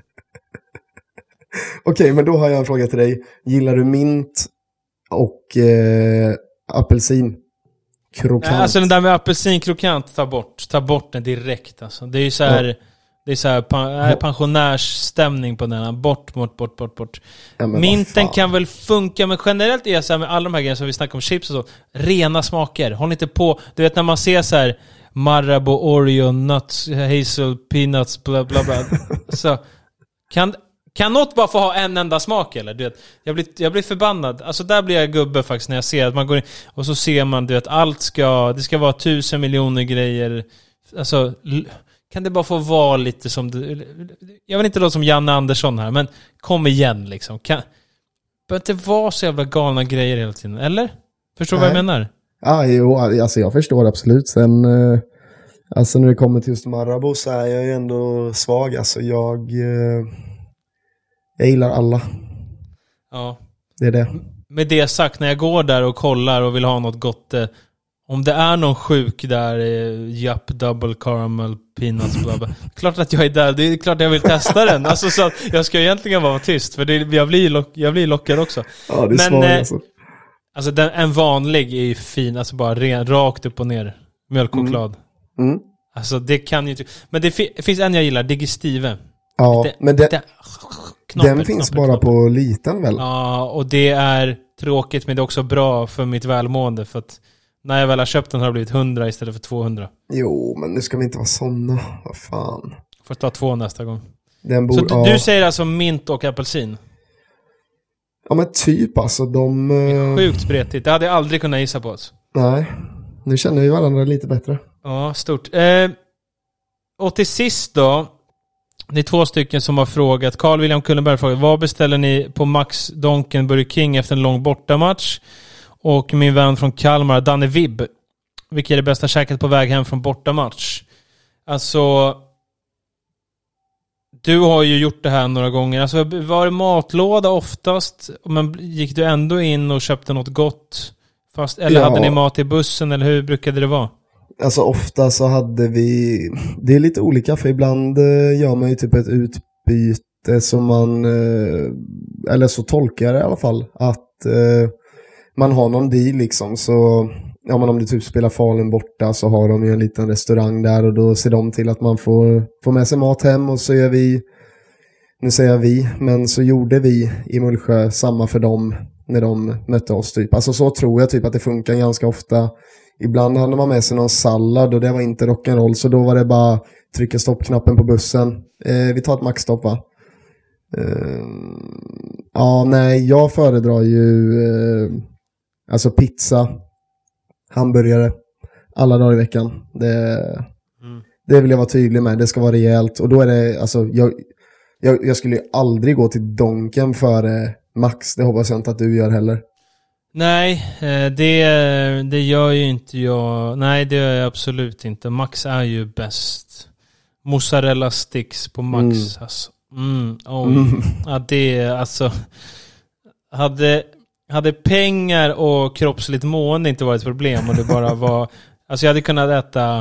okay, men då har jag en fråga till dig. Gillar du mint och eh, apelsin? Krokant. Nej, alltså den där med apelsinkrokant, ta bort. Ta bort den direkt alltså. Det är ju så här, ja. Det är så här pan- pensionärsstämning på den. Bort, bort, bort, bort, bort. Ja, minten kan väl funka, men generellt är det så här med alla de här grejerna som vi snackar om, chips och så. Rena smaker. Håll inte på. Du vet när man ser så här Marabou, Oreo, nuts, hazel, peanuts, bla bla bla. Så kan... Kan något bara få ha en enda smak eller? Du vet, jag blir, jag blir förbannad. Alltså där blir jag gubbe faktiskt när jag ser att man går in och så ser man, du vet, allt ska, det ska vara tusen miljoner grejer. Alltså, kan det bara få vara lite som det, jag vill inte låta som Janne Andersson här, men kom igen liksom. Kan, bör inte vara så jävla galna grejer hela tiden, eller? Förstår du vad jag menar? Ja, jo, alltså jag förstår absolut. Sen, eh, alltså när det kommer till just Marabou så är jag ju ändå svag. Alltså jag... Eh... Jag gillar alla. Ja. Det är det. Med det sagt, när jag går där och kollar och vill ha något gott, eh, om det är någon sjuk där, eh, Japp, double caramel, peanuts, bla bla. Klart att jag är där. Det är klart att jag vill testa den. Alltså så att jag ska egentligen vara tyst, för det, jag, blir lock, jag blir lockad också. Ja, det är svårt eh, alltså. Alltså den, en vanlig är ju fin, alltså bara ren, rakt upp och ner. Mjölkchoklad. Mm. Mm. Alltså det kan ju inte... Men det fi, finns en jag gillar, Digestive. Ja, det, men det... det, Knoppel, den finns knoppel, bara knoppel. på liten väl? Ja, och det är tråkigt, men det är också bra för mitt välmående, för att när jag väl har köpt den har det blivit hundra istället för tvåhundra. Jo, men nu ska vi inte vara såna. Vad fan. Får ta två nästa gång. Den bor, Så ja. du, du säger alltså mint och apelsin? Ja, men typ alltså de... Det är sjukt spretigt. Det hade jag aldrig kunnat gissa på oss. Nej, nu känner vi varandra lite bättre. Ja, stort. Eh, och till sist då, det är två stycken som har frågat. Carl William Kullenberg frågar: vad beställer ni på Max Donken Burger King efter en lång bortamatch? Och min vän från Kalmar, Danne Vibb: vilket är det bästa käket på väg hem från bortamatch? Alltså, du har ju gjort det här några gånger. Alltså, var det matlåda oftast? Men gick du ändå in och köpte något gott? Fast, eller ja. hade ni mat i bussen? Eller hur brukade det vara? Alltså ofta så hade vi... Det är lite olika, för ibland eh, gör man ju typ ett utbyte som man... Eh, eller så tolkar det i alla fall. Att eh, man har någon deal liksom. Så ja, men om du typ spelar Falun borta så har de ju en liten restaurang där. Och då ser de till att man får, får med sig mat hem. Och så gör vi... Nu säger jag vi, men så gjorde vi i Mullsjö samma för dem när de mötte oss typ. Alltså så tror jag typ att det funkar ganska ofta. Ibland hade man med sig någon sallad och det var inte rock'n'roll, så då var det bara trycka stoppknappen på bussen. Eh, vi tar ett maxstopp, va? Eh, ja, nej, jag föredrar ju eh, alltså pizza, hamburgare alla dagar i veckan. Det, mm. det vill jag vara tydlig med. Det ska vara rejält. Och då är det, alltså, jag, jag, jag skulle ju aldrig gå till Donken före Max. Det hoppas jag inte att du gör heller. Nej, det, det gör ju inte jag. Nej, det gör jag absolut inte. Max är ju bäst. Mozzarella sticks på Max. Mm. Alltså. Mm, oj. Mm. Ja, det är alltså... Hade, hade pengar och kroppsligt mående inte varit ett problem och det bara var... Alltså jag hade kunnat äta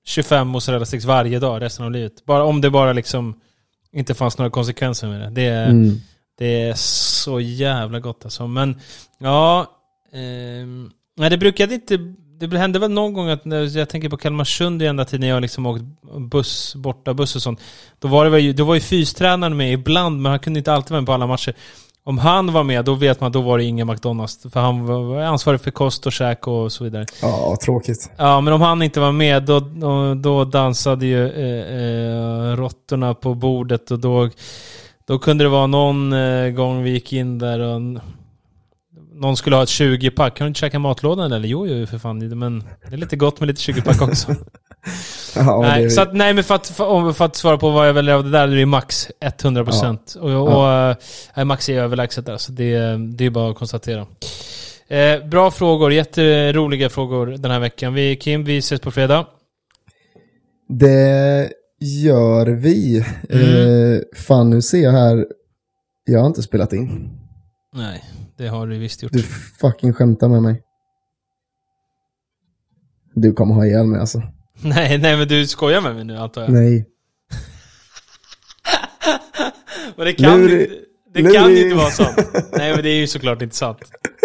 tjugofem mozzarella sticks varje dag resten av livet. Bara om det bara liksom inte fanns några konsekvenser med det. Det är, mm. det är så jävla gott alltså. Men ja, eh, nej, det brukade inte. Det hände väl någon gång att jag tänker på Kalmarsund i enda tiden när jag liksom åkt buss, borta buss och sånt. Då var det väl, då var ju fystränaren med ibland, men han kunde inte alltid vara med på alla matcher. Om han var med, då vet man att då var det ingen McDonalds. För han var ansvarig för kost och käk och så vidare. Ja, tråkigt. Ja, men om han inte var med, då, då, då dansade ju eh, eh, råttorna på bordet. Och då, då kunde det vara någon eh, gång vi gick in där och någon skulle ha ett tjugo-pack. Kan du inte käka matlådan eller? Jo, jo, för fan. Men det är lite gott med lite tjugo-pack också. Ja, nej, det... så att, nej, men för att, för, för att svara på vad jag väljer av det där, det är max hundra procent. Ja. Och, och ja. äh, max är överlägset där, så det, det är bara att konstatera. Eh, bra frågor, jätteroliga frågor den här veckan. Vi, Kim, vi ses på fredag. Det gör vi. Mm. Eh, fan, nu ser jag här. Jag har inte spelat in. Nej, det har du visst gjort. Du fucking skämtar med mig. Du kommer ha ihjäl mig alltså. Nej, nej, men du skojar med mig nu, antar jag. Nej. Men det kan, nu, ju, det nu, kan ju inte vara sant. Nej, men det är ju såklart inte sant.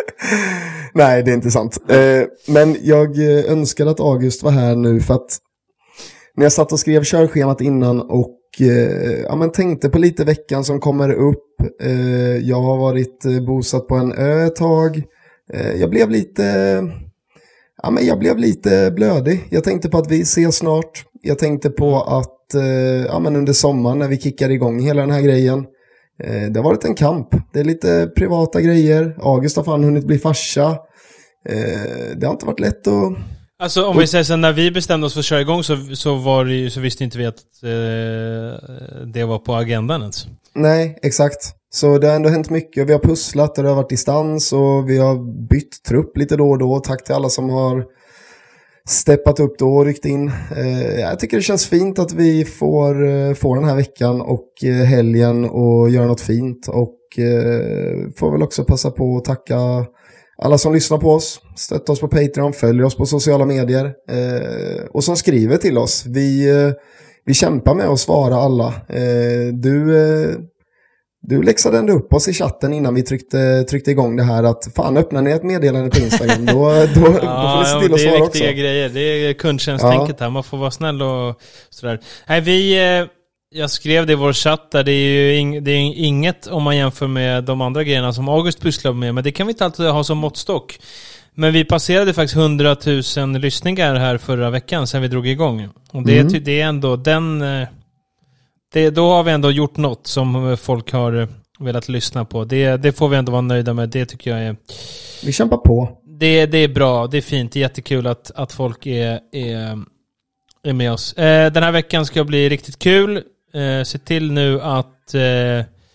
Nej, det är inte sant. Eh, men jag önskar att August var här nu för att när jag satt och skrev körschemat innan och eh, ja, men tänkte på lite veckan som kommer upp. Eh, jag har varit eh, bosatt på en ö ett tag. Eh, jag blev lite... Ja, men jag blev lite blödig. Jag tänkte på att vi ses snart. Jag tänkte på att eh, ja, men under sommaren när vi kickar igång hela den här grejen. Eh, det har varit en kamp. Det är lite privata grejer. August har fan hunnit bli farsa. Eh, det har inte varit lätt att... Alltså om vi säger så, när vi bestämde oss för att köra igång så, så, var det, så visste inte vi att eh, det var på agendan ens. Nej, exakt. Så det har ändå hänt mycket. Vi har pusslat och det har varit distans och vi har bytt trupp lite då och då. Tack till alla som har steppat upp då och ryckt in. Eh, jag tycker det känns fint att vi får, eh, får den här veckan och eh, helgen och göra något fint. Och eh, får väl också passa på att tacka alla som lyssnar på oss. Stötta oss på Patreon, följer oss på sociala medier. Eh, och som skriver till oss. Vi, eh, vi kämpar med att svara alla. Eh, du... Eh, Du läxade ändå upp oss i chatten innan vi tryckte, tryckte igång det här att fan, öppnar ni ett meddelande på Instagram då, då, ja, då får ni se till att svara också. Det är viktiga grejer, det är kundtjänsttänket ja. Här, man får vara snäll och sådär. Nej, vi, jag skrev det i vår chatt där, det är ju ing, det är inget om man jämför med de andra grejerna som August pysslar med, men det kan vi inte alltid ha som måttstock. Men vi passerade faktiskt hundratusen lyssningar här förra veckan sedan vi drog igång. Och det, mm. det är ändå den... Det, då har vi ändå gjort något som folk har velat lyssna på. Det, det får vi ändå vara nöjda med. Det tycker jag är... Vi kämpar på. Det, det är bra. Det är fint. Det är jättekul att, att folk är, är, är med oss. Eh, den här veckan ska bli riktigt kul. Eh, se till nu att... Eh,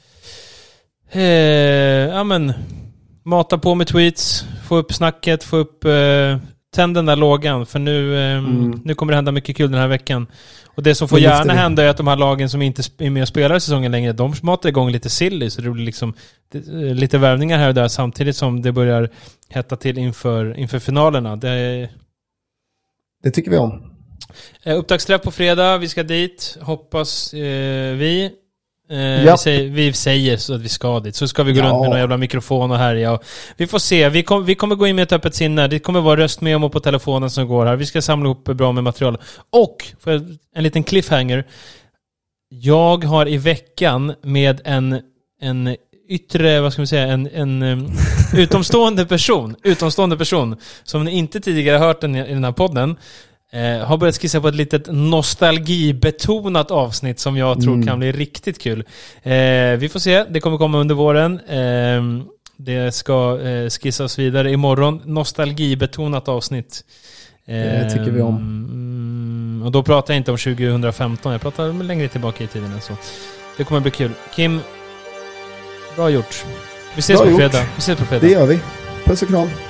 eh, ja, men... Mata på med tweets. Få upp snacket. Få upp... Eh, tänd den där lågan. För nu, eh, mm. nu kommer det hända mycket kul den här veckan. Och det som får gärna hända är att de här lagen som inte är med och spelar säsongen längre, de matar igång lite silly, så det blir liksom lite värvningar här och där samtidigt som det börjar hetta till inför, inför finalerna. Det, det tycker vi om. Upptaktsträff på fredag, vi ska dit, hoppas eh, vi. Eh, ja. vi, säger, vi säger så att vi ska dit. Så ska vi gå ja. runt med någon jävla mikrofon och härja. Och vi får se. Vi, kom, vi kommer gå in med ett öppet sinne. Det kommer vara röstmemo på telefonen som går här. Vi ska samla ihop bra med material. Och för en liten cliffhanger. Jag har i veckan med en, en yttre, vad ska man säga, en, en um, utomstående person. Utomstående person som ni inte tidigare hört i den här podden. Eh, har börjat skissa på ett litet nostalgibetonat avsnitt som jag tror mm. kan bli riktigt kul. Eh, vi får se, det kommer komma under våren. Eh, det ska eh, skissas vidare imorgon. Nostalgibetonat avsnitt. Eh, det tycker vi om. Mm, och då pratar jag inte om tjugo femton, jag pratar längre tillbaka i tiden än så. Det kommer bli kul. Kim, bra gjort. Vi ses, på fredag. Vi ses på fredag. Det gör vi. Puss och kram.